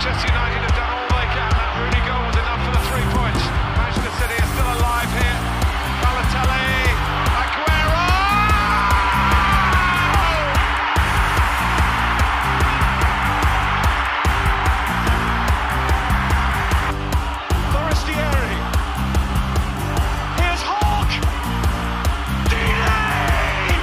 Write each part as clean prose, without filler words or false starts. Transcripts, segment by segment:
Manchester United have done all they can. That Rooney goal was enough for the 3 points. Manchester City are still alive here. Balotelli, Aguero! Forestieri. Here's Hawk. Deeney!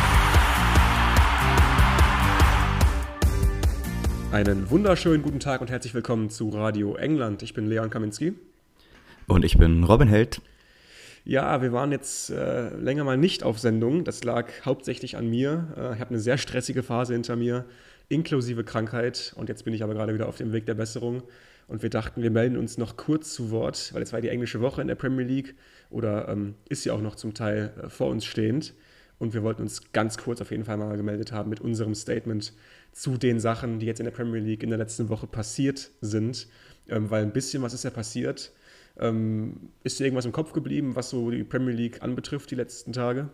Einen wunderschönen guten Tag und herzlich willkommen zu Radio England. Ich bin Leon Kaminski. Und ich bin Robin Held. Ja, wir waren jetzt länger mal nicht auf Sendung. Das lag hauptsächlich an mir. Ich habe eine sehr stressige Phase hinter mir, inklusive Krankheit. Und jetzt bin ich aber gerade wieder auf dem Weg der Besserung. Und wir dachten, wir melden uns noch kurz zu Wort, weil es war die englische Woche in der Premier League oder ist ja auch noch zum Teil vor uns stehend. Und wir wollten uns ganz kurz auf jeden Fall mal gemeldet haben mit unserem Statement zu den Sachen, die jetzt in der Premier League in der letzten Woche passiert sind. Weil ein bisschen was ist ja passiert. Ist dir irgendwas im Kopf geblieben, was so die Premier League anbetrifft, die letzten Tage?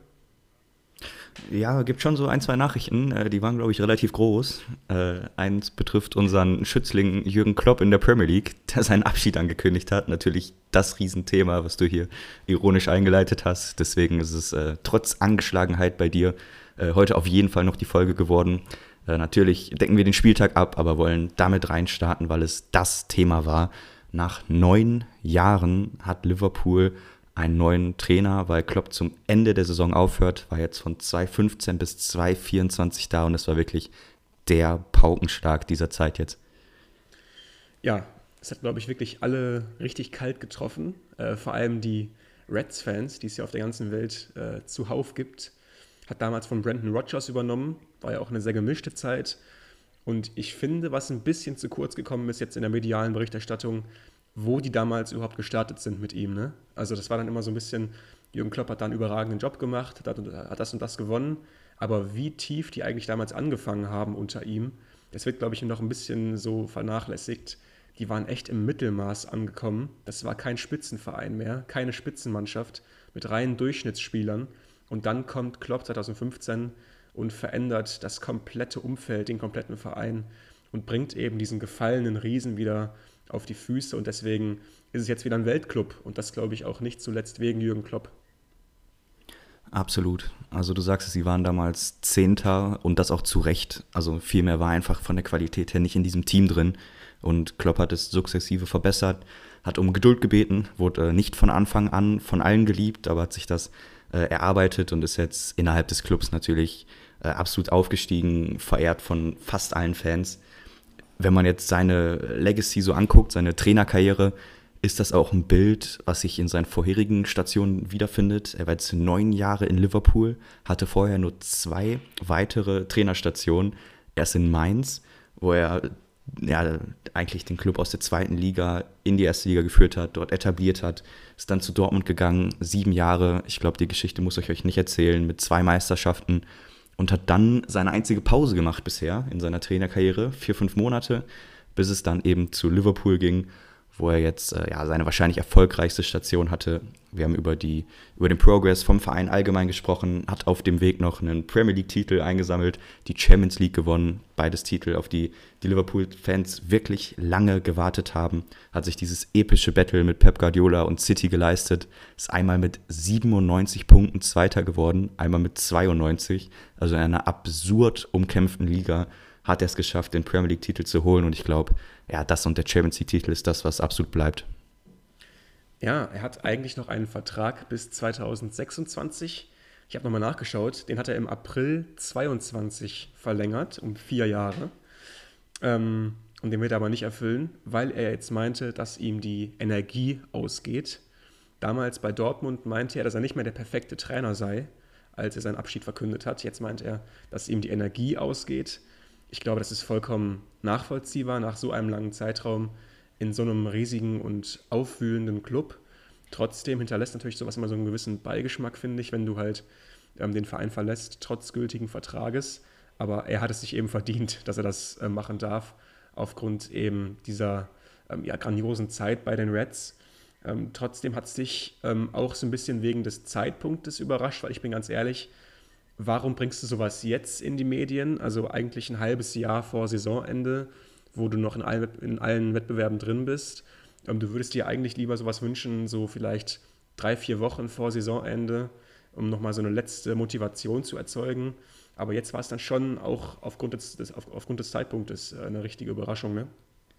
Ja, gibt schon so ein, zwei Nachrichten, die waren, glaube ich, relativ groß. Eins betrifft unseren Schützling Jürgen Klopp in der Premier League, der seinen Abschied angekündigt hat. Natürlich das Riesenthema, was du hier ironisch eingeleitet hast. Deswegen ist es trotz Angeschlagenheit bei dir heute auf jeden Fall noch die Folge geworden. Natürlich decken wir den Spieltag ab, aber wollen damit reinstarten, weil es das Thema war. Nach 9 Jahren hat Liverpool einen neuen Trainer, weil Klopp zum Ende der Saison aufhört, war jetzt von 2015 bis 2024 da und es war wirklich der Paukenschlag dieser Zeit jetzt. Ja, es hat, glaube ich, wirklich alle richtig kalt getroffen. Vor allem die Reds-Fans, die es ja auf der ganzen Welt zuhauf gibt. Hat damals von Brendan Rodgers übernommen, war ja auch eine sehr gemischte Zeit. Und ich finde, was ein bisschen zu kurz gekommen ist jetzt in der medialen Berichterstattung, wo die damals überhaupt gestartet sind mit ihm. Ne? Also das war dann immer so ein bisschen, Jürgen Klopp hat da einen überragenden Job gemacht, hat das und das gewonnen. Aber wie tief die eigentlich damals angefangen haben unter ihm, das wird, glaube ich, noch ein bisschen so vernachlässigt. Die waren echt im Mittelmaß angekommen. Das war kein Spitzenverein mehr, keine Spitzenmannschaft mit reinen Durchschnittsspielern. Und dann kommt Klopp 2015 und verändert das komplette Umfeld, den kompletten Verein und bringt eben diesen gefallenen Riesen wieder auf die Füße. Und deswegen ist es jetzt wieder ein Weltclub. Und das glaube ich auch nicht zuletzt wegen Jürgen Klopp. Absolut. Also du sagst es, sie waren damals Zehnter und das auch zu Recht. Also viel mehr war einfach von der Qualität her nicht in diesem Team drin. Und Klopp hat es sukzessive verbessert, hat um Geduld gebeten, wurde nicht von Anfang an von allen geliebt, aber hat sich das erarbeitet und ist jetzt innerhalb des Clubs natürlich absolut aufgestiegen, verehrt von fast allen Fans. Wenn man jetzt seine Legacy so anguckt, seine Trainerkarriere, ist das auch ein Bild, was sich in seinen vorherigen Stationen wiederfindet. Er war jetzt 9 Jahre in Liverpool, hatte vorher nur 2 weitere Trainerstationen. Erst in Mainz, wo er eigentlich den Club aus der 2. Liga in die 1. Liga geführt hat, dort etabliert hat, ist dann zu Dortmund gegangen, 7 Jahre, ich glaube, die Geschichte muss ich euch nicht erzählen, mit 2 Meisterschaften und hat dann seine einzige Pause gemacht bisher in seiner Trainerkarriere, 4-5 Monate, bis es dann eben zu Liverpool ging, wo er jetzt seine wahrscheinlich erfolgreichste Station hatte. Wir haben über den Progress vom Verein allgemein gesprochen, hat auf dem Weg noch einen Premier League-Titel eingesammelt, die Champions League gewonnen, beides Titel, auf die Liverpool-Fans wirklich lange gewartet haben, hat sich dieses epische Battle mit Pep Guardiola und City geleistet, ist einmal mit 97 Punkten Zweiter geworden, einmal mit 92, also in einer absurd umkämpften Liga, hat er es geschafft, den Premier League-Titel zu holen und ich glaube, das und der Champions League-Titel ist das, was absolut bleibt. Ja, er hat eigentlich noch einen Vertrag bis 2026. Ich habe nochmal nachgeschaut, den hat er im April 22 verlängert, um 4 Jahre. Und den wird er aber nicht erfüllen, weil er jetzt meinte, dass ihm die Energie ausgeht. Damals bei Dortmund meinte er, dass er nicht mehr der perfekte Trainer sei, als er seinen Abschied verkündet hat. Jetzt meint er, dass ihm die Energie ausgeht. Ich glaube, das ist vollkommen nachvollziehbar nach so einem langen Zeitraum in so einem riesigen und aufwühlenden Club. Trotzdem hinterlässt natürlich sowas immer so einen gewissen Beigeschmack, finde ich, wenn du halt den Verein verlässt, trotz gültigen Vertrages. Aber er hat es sich eben verdient, dass er das machen darf, aufgrund eben dieser grandiosen Zeit bei den Reds. Trotzdem hat es dich auch so ein bisschen wegen des Zeitpunktes überrascht, weil ich bin ganz ehrlich, warum bringst du sowas jetzt in die Medien? Also eigentlich ein halbes Jahr vor Saisonende, wo du noch in allen Wettbewerben drin bist. Du würdest dir eigentlich lieber sowas wünschen, so vielleicht 3-4 Wochen vor Saisonende, um nochmal so eine letzte Motivation zu erzeugen. Aber jetzt war es dann schon auch aufgrund des Zeitpunktes eine richtige Überraschung, ne?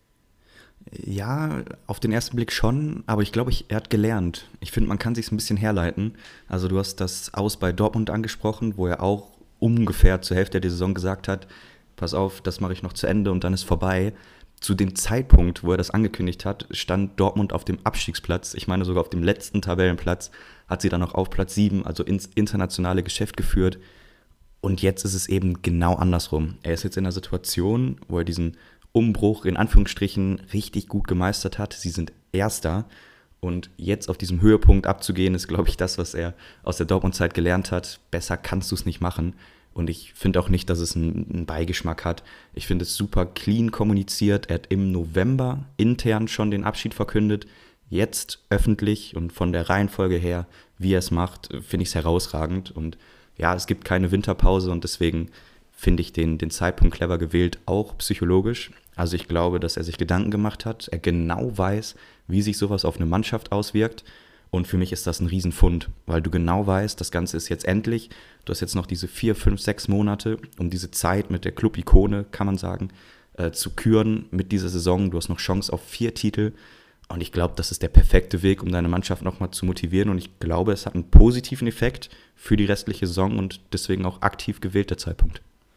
Ja, auf den ersten Blick schon, aber ich glaube, er hat gelernt. Ich finde, man kann sich ein bisschen herleiten. Also du hast das Aus bei Dortmund angesprochen, wo er auch ungefähr zur Hälfte der Saison gesagt hat, pass auf, das mache ich noch zu Ende und dann ist vorbei. Zu dem Zeitpunkt, wo er das angekündigt hat, stand Dortmund auf dem Abstiegsplatz. Ich meine sogar auf dem letzten Tabellenplatz, hat sie dann noch auf Platz 7, also ins internationale Geschäft geführt. Und jetzt ist es eben genau andersrum. Er ist jetzt in einer Situation, wo er diesen Umbruch in Anführungsstrichen richtig gut gemeistert hat. Sie sind Erster und jetzt auf diesem Höhepunkt abzugehen, ist, glaube ich, das, was er aus der Dortmund-Zeit gelernt hat. Besser kannst du es nicht machen und ich finde auch nicht, dass es einen Beigeschmack hat. Ich finde es super clean kommuniziert. Er hat im November intern schon den Abschied verkündet. Jetzt öffentlich und von der Reihenfolge her, wie er es macht, finde ich es herausragend. Und ja, es gibt keine Winterpause und deswegen finde ich den Zeitpunkt clever gewählt, auch psychologisch. Also ich glaube, dass er sich Gedanken gemacht hat, er genau weiß, wie sich sowas auf eine Mannschaft auswirkt und für mich ist das ein Riesenfund, weil du genau weißt, das Ganze ist jetzt endlich, du hast jetzt noch diese 4, 5, 6 Monate, um diese Zeit mit der Club-Ikone, kann man sagen, zu küren mit dieser Saison, du hast noch Chance auf 4 Titel und ich glaube, das ist der perfekte Weg, um deine Mannschaft nochmal zu motivieren und ich glaube, es hat einen positiven Effekt für die restliche Saison und deswegen auch aktiv gewählt der Zeitpunkt.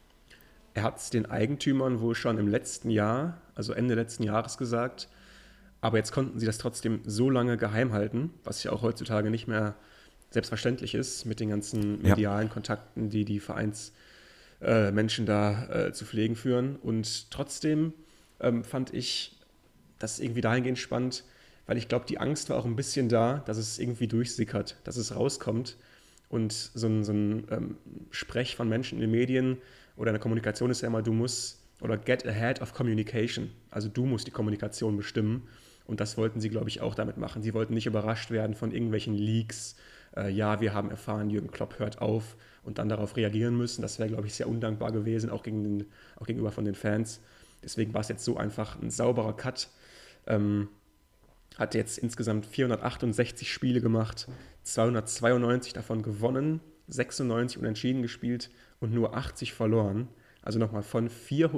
Er hat es den Eigentümern wohl schon im letzten Jahr, also Ende letzten Jahres gesagt, aber jetzt konnten sie das trotzdem so lange geheim halten, was ja auch heutzutage nicht mehr selbstverständlich ist mit den ganzen medialen Kontakten, die die Vereinsmenschen da zu pflegen führen. Und trotzdem fand ich das irgendwie dahingehend spannend, weil ich glaube, die Angst war auch ein bisschen da, dass es irgendwie durchsickert, dass es rauskommt. Und so ein Sprech von Menschen in den Medien oder in der Kommunikation ist ja immer, oder get ahead of communication. Also du musst die Kommunikation bestimmen. Und das wollten sie, glaube ich, auch damit machen. Sie wollten nicht überrascht werden von irgendwelchen Leaks. Ja, wir haben erfahren, Jürgen Klopp hört auf und dann darauf reagieren müssen. Das wäre, glaube ich, sehr undankbar gewesen, auch gegenüber von den Fans. Deswegen war es jetzt so einfach ein sauberer Cut. Hat jetzt insgesamt 468 Spiele gemacht, 292 davon gewonnen, 96 unentschieden gespielt und nur 80 verloren. Also nochmal von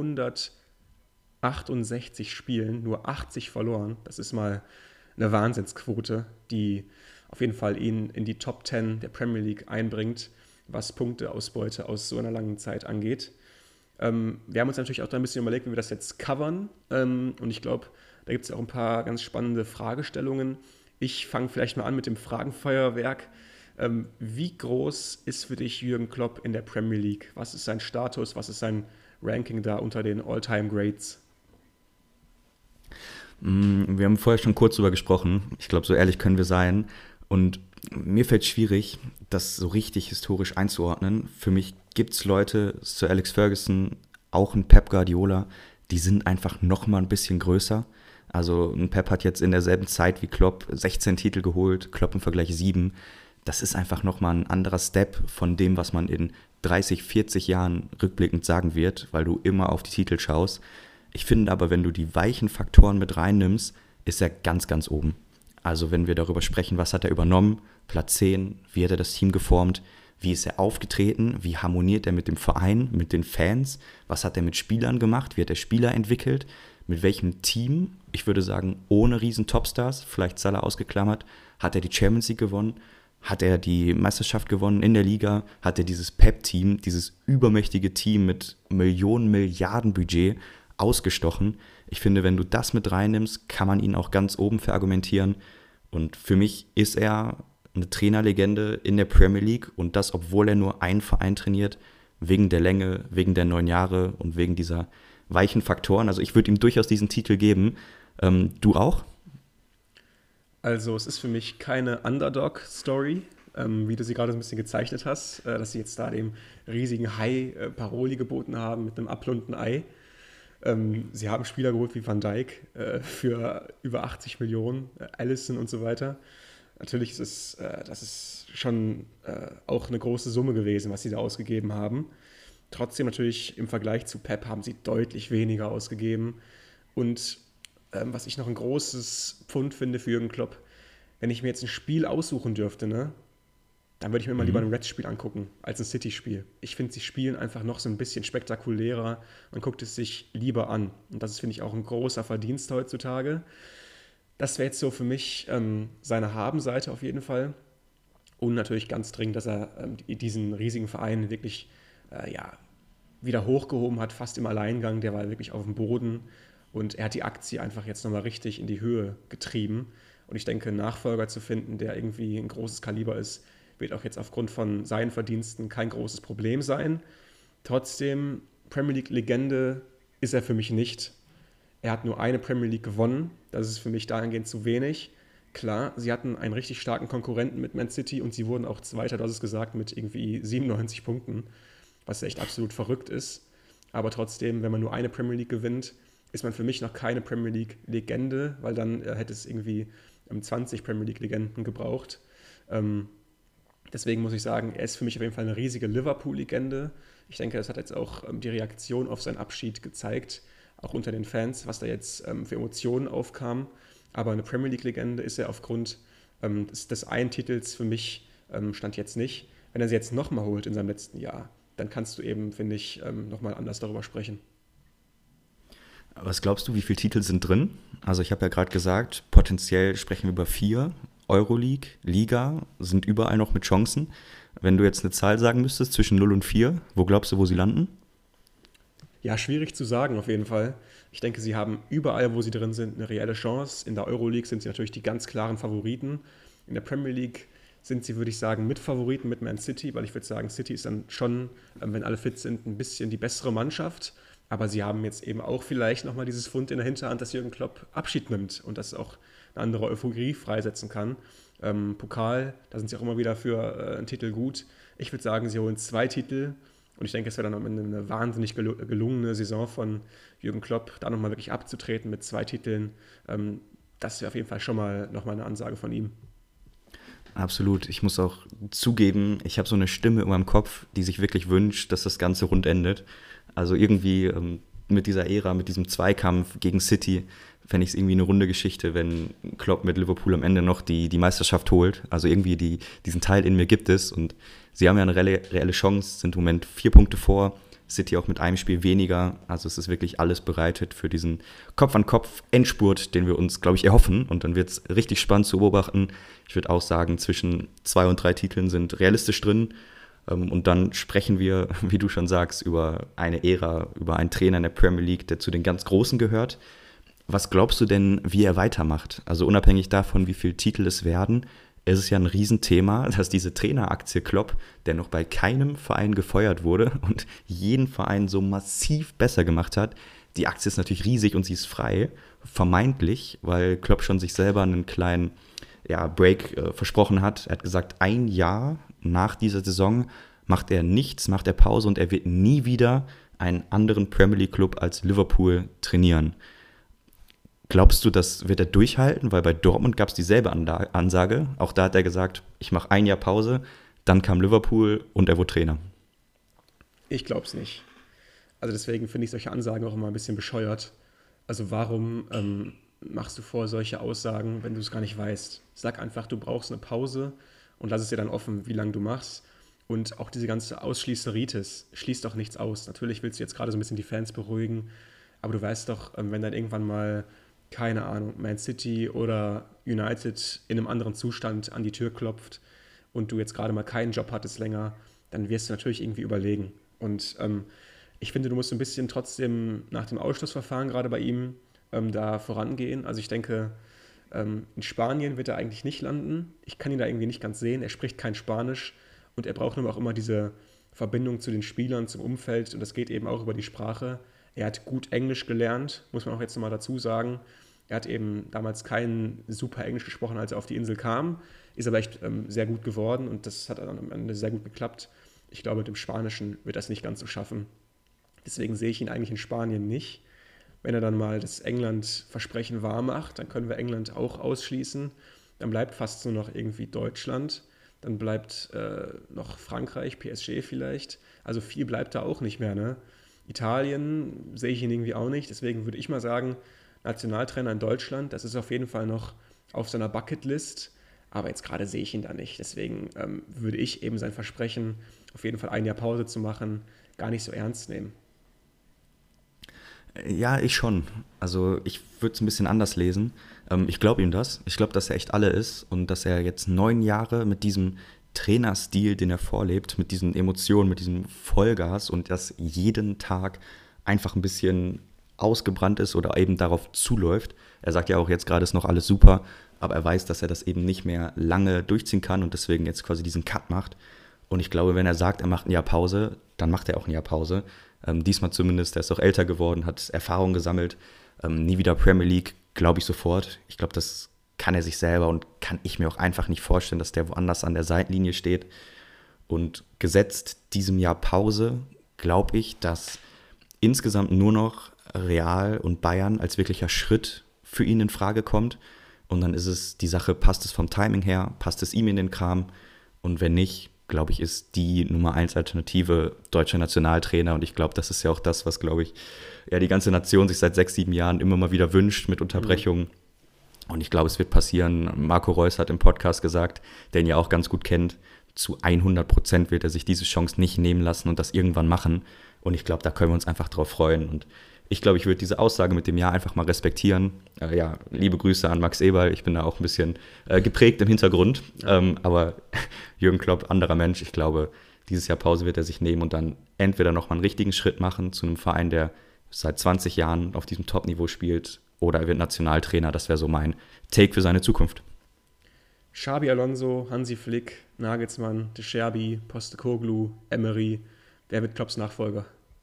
468 Spielen nur 80 verloren. Das ist mal eine Wahnsinnsquote, die auf jeden Fall ihn in die Top 10 der Premier League einbringt, was Punkteausbeute aus so einer langen Zeit angeht. Wir haben uns natürlich auch da ein bisschen überlegt, wie wir das jetzt covern. Und ich glaube, da gibt es auch ein paar ganz spannende Fragestellungen. Ich fange vielleicht mal an mit dem Fragenfeuerwerk. Wie groß ist für dich Jürgen Klopp in der Premier League? Was ist sein Status? Was ist sein Ranking da unter den All-Time-Greats? Wir haben vorher schon kurz drüber gesprochen. Ich glaube, so ehrlich können wir sein. Und mir fällt es schwierig, das so richtig historisch einzuordnen. Für mich gibt es Leute, Sir Alex Ferguson, auch ein Pep Guardiola, die sind einfach noch mal ein bisschen größer. Also ein Pep hat jetzt in derselben Zeit wie Klopp 16 Titel geholt, Klopp im Vergleich 7. Das ist einfach nochmal ein anderer Step von dem, was man in 30, 40 Jahren rückblickend sagen wird, weil du immer auf die Titel schaust. Ich finde aber, wenn du die weichen Faktoren mit reinnimmst, ist er ganz, ganz oben. Also wenn wir darüber sprechen, was hat er übernommen, Platz 10, wie hat er das Team geformt, wie ist er aufgetreten, wie harmoniert er mit dem Verein, mit den Fans, was hat er mit Spielern gemacht, wie hat er Spieler entwickelt, mit welchem Team, ich würde sagen, ohne riesen Topstars, vielleicht Salah ausgeklammert, hat er die Champions League gewonnen, hat er die Meisterschaft gewonnen in der Liga, hat er dieses Pep-Team, dieses übermächtige Team mit Millionen, Milliarden Budget ausgestochen. Ich finde, wenn du das mit reinnimmst, kann man ihn auch ganz oben verargumentieren. Und für mich ist er eine Trainerlegende in der Premier League und das, obwohl er nur einen Verein trainiert, wegen der Länge, wegen der 9 Jahre und wegen dieser weichen Faktoren. Also ich würde ihm durchaus diesen Titel geben. Du auch? Also es ist für mich keine Underdog-Story, wie du sie gerade so ein bisschen gezeichnet hast, dass sie jetzt da dem riesigen Hai Paroli geboten haben mit einem abrunden Ei. Sie haben Spieler geholt wie Van Dijk für über 80 Millionen, Alisson und so weiter. Natürlich ist das ist schon auch eine große Summe gewesen, was sie da ausgegeben haben. Trotzdem natürlich im Vergleich zu Pep haben sie deutlich weniger ausgegeben. Und was ich noch ein großes Pfund finde für Jürgen Klopp, wenn ich mir jetzt ein Spiel aussuchen dürfte, ne, dann würde ich mir mal lieber ein Reds-Spiel angucken als ein City-Spiel. Ich finde, sie spielen einfach noch so ein bisschen spektakulärer. Man guckt es sich lieber an. Und das ist, finde ich, auch ein großer Verdienst heutzutage. Das wäre jetzt so für mich seine Habenseite auf jeden Fall. Und natürlich ganz dringend, dass er diesen riesigen Verein wirklich wieder hochgehoben hat, fast im Alleingang. Der war wirklich auf dem Boden. Und er hat die Aktie einfach jetzt nochmal richtig in die Höhe getrieben. Und ich denke, einen Nachfolger zu finden, der irgendwie ein großes Kaliber ist, wird auch jetzt aufgrund von seinen Verdiensten kein großes Problem sein. Trotzdem, Premier League-Legende ist er für mich nicht. Er hat nur eine Premier League gewonnen. Das ist für mich dahingehend zu wenig. Klar, sie hatten einen richtig starken Konkurrenten mit Man City und sie wurden auch Zweiter, du hast es gesagt, mit irgendwie 97 Punkten, was echt absolut verrückt ist. Aber trotzdem, wenn man nur eine Premier League gewinnt, ist man für mich noch keine Premier League-Legende, weil dann hätte es irgendwie 20 Premier League-Legenden gebraucht. Deswegen muss ich sagen, er ist für mich auf jeden Fall eine riesige Liverpool-Legende. Ich denke, das hat jetzt auch die Reaktion auf seinen Abschied gezeigt, auch unter den Fans, was da jetzt für Emotionen aufkam. Aber eine Premier League-Legende ist er aufgrund des einen Titels für mich Stand jetzt nicht. Wenn er sie jetzt nochmal holt in seinem letzten Jahr, dann kannst du eben, finde ich, nochmal anders darüber sprechen. Was glaubst du, wie viele Titel sind drin? Also ich habe ja gerade gesagt, potenziell sprechen wir über 4. Euroleague, Liga, sind überall noch mit Chancen. Wenn du jetzt eine Zahl sagen müsstest, zwischen 0 und 4, wo glaubst du, wo sie landen? Ja, schwierig zu sagen auf jeden Fall. Ich denke, sie haben überall, wo sie drin sind, eine reelle Chance. In der Euroleague sind sie natürlich die ganz klaren Favoriten. In der Premier League sind sie, würde ich sagen, Mitfavoriten mit Man City, weil ich würde sagen, City ist dann schon, wenn alle fit sind, ein bisschen die bessere Mannschaft. Aber sie haben jetzt eben auch vielleicht nochmal dieses Pfund in der Hinterhand, dass Jürgen Klopp Abschied nimmt und das auch eine andere Euphorie freisetzen kann. Pokal, da sind sie auch immer wieder für einen Titel gut. Ich würde sagen, sie holen 2 Titel und ich denke, es wäre dann am Ende eine wahnsinnig gelungene Saison von Jürgen Klopp, da nochmal wirklich abzutreten mit 2 Titeln. Das wäre auf jeden Fall schon mal nochmal eine Ansage von ihm. Absolut. Ich muss auch zugeben, ich habe so eine Stimme in meinem Kopf, die sich wirklich wünscht, dass das Ganze rund endet. Also irgendwie mit dieser Ära, mit diesem Zweikampf gegen City, fände ich es irgendwie eine runde Geschichte, wenn Klopp mit Liverpool am Ende noch die Meisterschaft holt. Also irgendwie diesen Teil in mir gibt es und sie haben ja eine reelle Chance, sind im Moment 4 Punkte vor, City auch mit einem Spiel weniger. Also es ist wirklich alles bereitet für diesen Kopf-an-Kopf-Endspurt, den wir uns, glaube ich, erhoffen. Und dann wird es richtig spannend zu beobachten. Ich würde auch sagen, zwischen 2 und 3 Titeln sind realistisch drin. Und dann sprechen wir, wie du schon sagst, über eine Ära, über einen Trainer in der Premier League, der zu den ganz Großen gehört. Was glaubst du denn, wie er weitermacht? Also unabhängig davon, wie viele Titel es werden, ist es ja ein Riesenthema, dass diese Traineraktie Klopp, der noch bei keinem Verein gefeuert wurde und jeden Verein so massiv besser gemacht hat, die Aktie ist natürlich riesig und sie ist frei, vermeintlich, weil Klopp schon sich selber einen kleinen Break versprochen hat. Er hat gesagt, 1 Jahr nach dieser Saison macht er nichts, macht er Pause und er wird nie wieder einen anderen Premier League Club als Liverpool trainieren. Glaubst du, das wird er durchhalten? Weil bei Dortmund gab es dieselbe Ansage. Auch da hat er gesagt, ich mache 1 Jahr Pause, dann kam Liverpool und er wurde Trainer. Ich glaube es nicht. Also deswegen finde ich solche Ansagen auch immer ein bisschen bescheuert. Also warum machst du vor solche Aussagen, wenn du es gar nicht weißt? Sag einfach, du brauchst eine Pause und lass es dir dann offen, wie lange du machst. Und auch diese ganze Ausschließeritis schließt doch nichts aus. Natürlich willst du jetzt gerade so ein bisschen die Fans beruhigen, aber du weißt doch, wenn dann irgendwann mal, keine Ahnung, Man City oder United in einem anderen Zustand an die Tür klopft und du jetzt gerade mal keinen Job hattest länger, dann wirst du natürlich irgendwie überlegen. Und ich finde, du musst ein bisschen trotzdem nach dem Ausschlussverfahren gerade bei ihm da vorangehen. Also ich denke, in Spanien wird er eigentlich nicht landen. Ich kann ihn da irgendwie nicht ganz sehen. Er spricht kein Spanisch und er braucht nun auch immer diese Verbindung zu den Spielern, zum Umfeld und das geht eben auch über die Sprache. Er hat gut Englisch gelernt, muss man auch jetzt nochmal dazu sagen. Er hat eben damals kein super Englisch gesprochen, als er auf die Insel kam, ist aber echt sehr gut geworden und das hat dann am Ende sehr gut geklappt. Ich glaube, mit dem Spanischen wird er es nicht ganz so schaffen. Deswegen sehe ich ihn eigentlich in Spanien nicht. Wenn er dann mal das England-Versprechen wahr macht, dann können wir England auch ausschließen. Dann bleibt fast nur noch irgendwie Deutschland. Dann bleibt noch Frankreich, PSG vielleicht. Also viel bleibt da auch nicht mehr, ne? Italien sehe ich ihn irgendwie auch nicht. Deswegen würde ich mal sagen, Nationaltrainer in Deutschland. Das ist auf jeden Fall noch auf seiner Bucketlist, aber jetzt gerade sehe ich ihn da nicht. Deswegen würde ich eben sein Versprechen, auf jeden Fall ein Jahr Pause zu machen, gar nicht so ernst nehmen. Ja, ich schon. Also ich würde es ein bisschen anders lesen. Ich glaube ihm das. Ich glaube, dass er echt alle ist und dass er jetzt 9 Jahre mit diesem Trainerstil, den er vorlebt, mit diesen Emotionen, mit diesem Vollgas und das jeden Tag einfach ein bisschen ausgebrannt ist oder eben darauf zuläuft. Er sagt ja auch jetzt gerade ist noch alles super, aber er weiß, dass er das eben nicht mehr lange durchziehen kann und deswegen jetzt quasi diesen Cut macht. Und ich glaube, wenn er sagt, er macht ein Jahr Pause, dann macht er auch ein Jahr Pause. Diesmal zumindest, er ist auch älter geworden, hat Erfahrung gesammelt. Nie wieder Premier League, glaube ich sofort. Ich glaube, das kann er sich selber und kann ich mir auch einfach nicht vorstellen, dass der woanders an der Seitenlinie steht. Und gesetzt diesem Jahr Pause, glaube ich, dass insgesamt nur noch Real und Bayern als wirklicher Schritt für ihn in Frage kommt. Und dann ist es die Sache, passt es vom Timing her, passt es ihm in den Kram? Und wenn nicht, glaube ich, ist die Nummer 1 Alternative deutscher Nationaltrainer. Und ich glaube, das ist ja auch das, was, glaube ich, ja, die ganze Nation sich seit 6, 7 Jahren immer mal wieder wünscht mit Unterbrechungen. Und ich glaube, es wird passieren. Marco Reus hat im Podcast gesagt, der ihn ja auch ganz gut kennt, zu 100% wird er sich diese Chance nicht nehmen lassen und das irgendwann machen. Und ich glaube, da können wir uns einfach drauf freuen. Und ich glaube, ich würde diese Aussage mit dem Jahr einfach mal respektieren. Ja, liebe Grüße an Max Eberl. Ich bin da auch ein bisschen geprägt im Hintergrund. Aber Jürgen Klopp, anderer Mensch. Ich glaube, dieses Jahr Pause wird er sich nehmen und dann entweder nochmal einen richtigen Schritt machen zu einem Verein, der seit 20 Jahren auf diesem Top-Niveau spielt, oder er wird Nationaltrainer. Das wäre so mein Take für seine Zukunft. Xabi Alonso, Hansi Flick, Nagelsmann, De Zerbi, Postecoglou, Emery. Wer wird Klopps Nachfolger?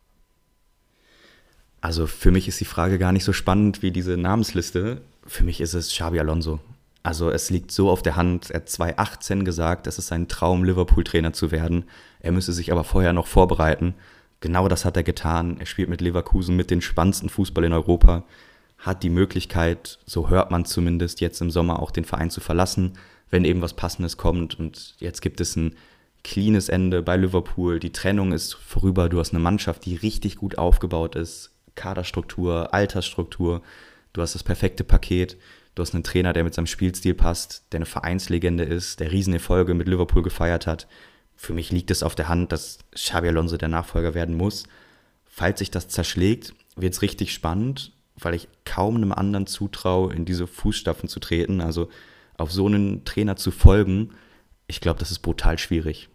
Also für mich ist die Frage gar nicht so spannend wie diese Namensliste. Für mich ist es Xabi Alonso. Also es liegt so auf der Hand. Er hat 2018 gesagt, es ist sein Traum, Liverpool-Trainer zu werden. Er müsse sich aber vorher noch vorbereiten. Genau das hat er getan. Er spielt mit Leverkusen mit den spannendsten Fußball in Europa. Hat die Möglichkeit, so hört man zumindest, jetzt im Sommer auch den Verein zu verlassen, wenn eben was Passendes kommt. Und jetzt gibt es ein cleanes Ende bei Liverpool. Die Trennung ist vorüber. Du hast eine Mannschaft, die richtig gut aufgebaut ist. Kaderstruktur, Altersstruktur. Du hast das perfekte Paket. Du hast einen Trainer, der mit seinem Spielstil passt, der eine Vereinslegende ist, der Riesenerfolge mit Liverpool gefeiert hat. Für mich liegt es auf der Hand, dass Xabi Alonso der Nachfolger werden muss. Falls sich das zerschlägt, wird es richtig spannend, weil ich kaum einem anderen zutraue, in diese Fußstapfen zu treten. Also auf so einen Trainer zu folgen, ich glaube, das ist brutal schwierig.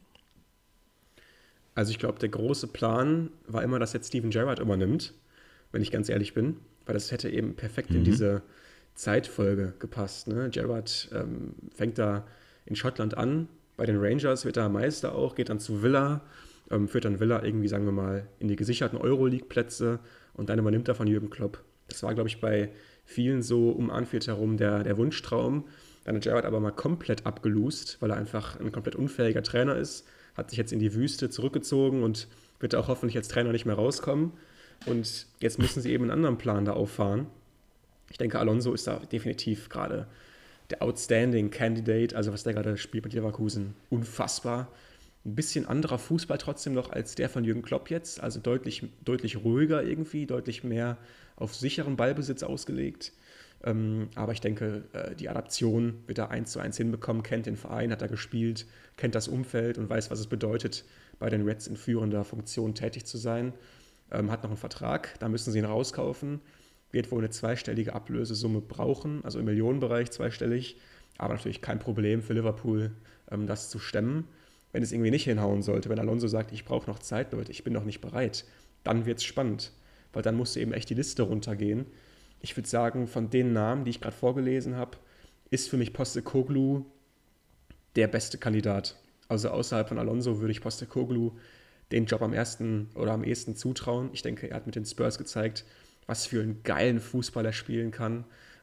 Also ich glaube, der große Plan war immer, dass jetzt Steven Gerrard übernimmt, wenn ich ganz ehrlich bin, weil das hätte eben perfekt in diese Zeitfolge gepasst. Ne? Gerrard fängt da in Schottland an, bei den Rangers wird er Meister auch, geht dann zu Villa, führt dann Villa irgendwie, sagen wir mal, in die gesicherten Euroleague-Plätze und dann übernimmt er von Jürgen Klopp. Das war, glaube ich, bei vielen so um Anfield herum der Wunschtraum. Dann hat Gerrard aber mal komplett abgelost, weil er einfach ein komplett unfähiger Trainer ist, hat sich jetzt in die Wüste zurückgezogen und wird auch hoffentlich als Trainer nicht mehr rauskommen. Und jetzt müssen sie eben einen anderen Plan da auffahren. Ich denke, Alonso ist da definitiv gerade der Outstanding Candidate, also was der gerade spielt mit Leverkusen, unfassbar. Ein bisschen anderer Fußball trotzdem noch als der von Jürgen Klopp jetzt, also deutlich ruhiger irgendwie, deutlich mehr auf sicheren Ballbesitz ausgelegt. Aber ich denke, die Adaption wird er 1:1 hinbekommen, kennt den Verein, hat er gespielt, kennt das Umfeld und weiß, was es bedeutet, bei den Reds in führender Funktion tätig zu sein. Hat noch einen Vertrag, da müssen sie ihn rauskaufen, wird wohl eine zweistellige Ablösesumme brauchen, also im Millionenbereich zweistellig, aber natürlich kein Problem für Liverpool, das zu stemmen. Wenn es irgendwie nicht hinhauen sollte, wenn Alonso sagt, ich brauche noch Zeit, Leute, ich bin noch nicht bereit, dann wird es spannend, weil dann musst du eben echt die Liste runtergehen. Ich würde sagen, von den Namen, die ich gerade vorgelesen habe, ist für mich Postecoglou der beste Kandidat. Also außerhalb von Alonso würde ich Postecoglou den Job am ehesten zutrauen. Ich denke, er hat mit den Spurs gezeigt, was für einen geilen Fußball er spielen kann.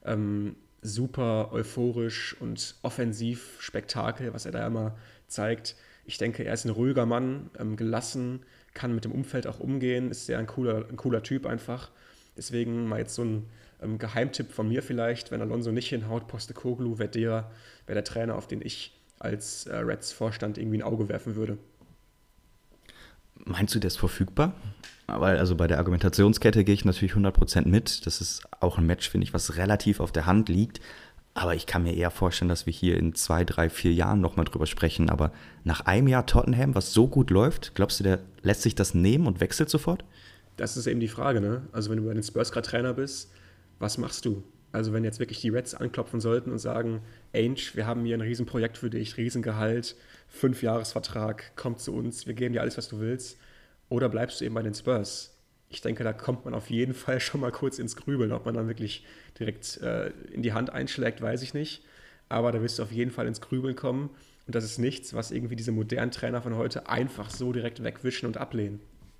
Super euphorisch und offensiv Spektakel, was er da immer zeigt. Ich denke, er ist ein ruhiger Mann, gelassen, kann mit dem Umfeld auch umgehen, ist sehr ein cooler Typ einfach. Deswegen mal jetzt so ein Geheimtipp von mir vielleicht, wenn Alonso nicht hinhaut, Postecoglou wäre der Trainer, auf den ich als Reds-Vorstand irgendwie ein Auge werfen würde. Meinst du, der ist verfügbar? Weil also bei der Argumentationskette gehe ich natürlich 100% mit. Das ist auch ein Match, finde ich, was relativ auf der Hand liegt. Aber ich kann mir eher vorstellen, dass wir hier in 2, 3, 4 Jahren nochmal drüber sprechen. Aber nach einem Jahr Tottenham, was so gut läuft, glaubst du, der lässt sich das nehmen und wechselt sofort? Das ist eben die Frage, ne? Also wenn du bei den Spurs gerade Trainer bist, was machst du? Also wenn jetzt wirklich die Reds anklopfen sollten und sagen, Ainge, wir haben hier ein Riesenprojekt für dich, Riesengehalt, 5-Jahres-Vertrag, komm zu uns, wir geben dir alles, was du willst. Oder bleibst du eben bei den Spurs? Ich denke, da kommt man auf jeden Fall schon mal kurz ins Grübeln. Ob man dann wirklich direkt in die Hand einschlägt, weiß ich nicht. Aber da wirst du auf jeden Fall ins Grübeln kommen. Und das ist nichts, was irgendwie diese modernen Trainer von heute einfach so direkt wegwischen und ablehnen.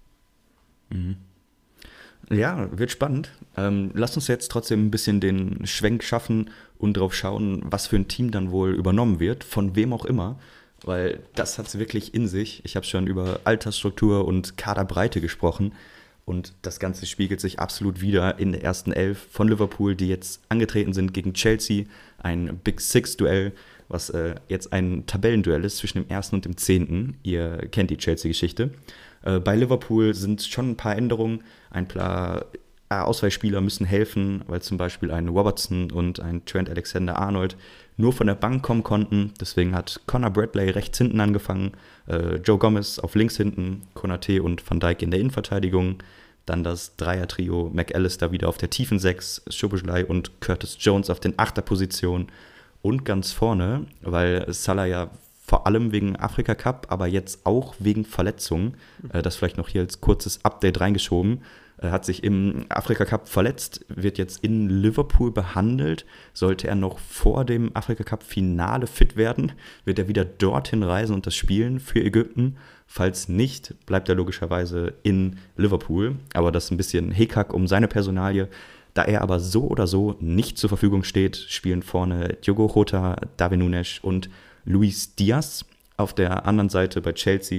Ja, wird spannend. Lass uns jetzt trotzdem ein bisschen den Schwenk schaffen und drauf schauen, was für ein Team dann wohl übernommen wird, von wem auch immer. Weil das hat es wirklich in sich. Ich habe schon über Altersstruktur und Kaderbreite gesprochen. Und das Ganze spiegelt sich absolut wieder in der ersten Elf von Liverpool, die jetzt angetreten sind gegen Chelsea. Ein Big Six-Duell, was jetzt ein Tabellenduell ist zwischen dem 1. und dem 10. Ihr kennt die Chelsea-Geschichte. Bei Liverpool sind schon ein paar Änderungen. Ein paar Ausweichspieler müssen helfen, weil zum Beispiel ein Robertson und ein Trent Alexander-Arnold nur von der Bank kommen konnten. Deswegen hat Conor Bradley rechts hinten angefangen, Joe Gomez auf links hinten, Konaté und Van Dijk in der Innenverteidigung. Dann das Dreier-Trio McAllister wieder auf der tiefen 6, Szoboszlai und Curtis Jones auf den 8er-Positionen. Und ganz vorne, weil Salah ja vor allem wegen Afrika Cup, aber jetzt auch wegen Verletzungen, das vielleicht noch hier als kurzes Update reingeschoben, hat sich im Afrika Cup verletzt, wird jetzt in Liverpool behandelt. Sollte er noch vor dem Afrika Cup Finale fit werden, wird er wieder dorthin reisen und das spielen für Ägypten. Falls nicht, bleibt er logischerweise in Liverpool. Aber das ist ein bisschen Hickhack um seine Personalie. Da er aber so oder so nicht zur Verfügung steht, spielen vorne Diogo Jota, David Núñez und Luis Diaz. Auf der anderen Seite bei Chelsea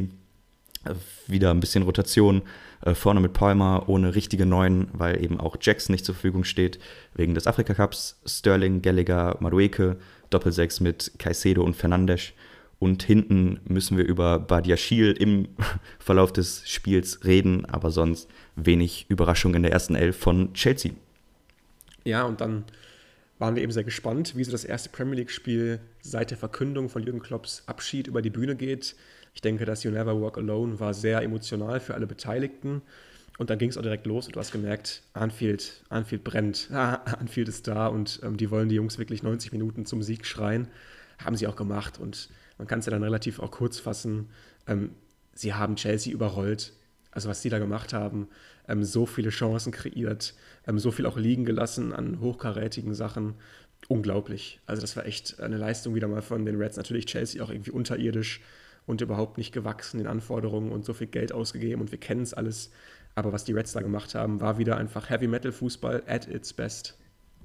wieder ein bisschen Rotation. Vorne mit Palmer ohne richtige Neuen, weil eben auch Jackson nicht zur Verfügung steht, wegen des Afrika Cups. Sterling, Gallagher, Madueke, Doppelsechs mit Caicedo und Fernandes. Und hinten müssen wir über Badiashile im Verlauf des Spiels reden, aber sonst wenig Überraschung in der ersten Elf von Chelsea. Ja, und dann waren wir eben sehr gespannt, wie so das erste Premier League-Spiel seit der Verkündung von Jürgen Klopps Abschied über die Bühne geht. Ich denke, das You Never Walk Alone war sehr emotional für alle Beteiligten. Und dann ging es auch direkt los und du hast gemerkt, Anfield brennt. Anfield ist da und die wollen die Jungs wirklich 90 Minuten zum Sieg schreien. Haben sie auch gemacht und man kann es ja dann relativ auch kurz fassen. Sie haben Chelsea überrollt. Also was sie da gemacht haben, so viele Chancen kreiert, so viel auch liegen gelassen an hochkarätigen Sachen. Unglaublich. Also das war echt eine Leistung wieder mal von den Reds. Natürlich Chelsea auch irgendwie unterirdisch und überhaupt nicht gewachsen in Anforderungen und so viel Geld ausgegeben und wir kennen es alles. Aber was die Reds da gemacht haben, war wieder einfach Heavy-Metal-Fußball at its best.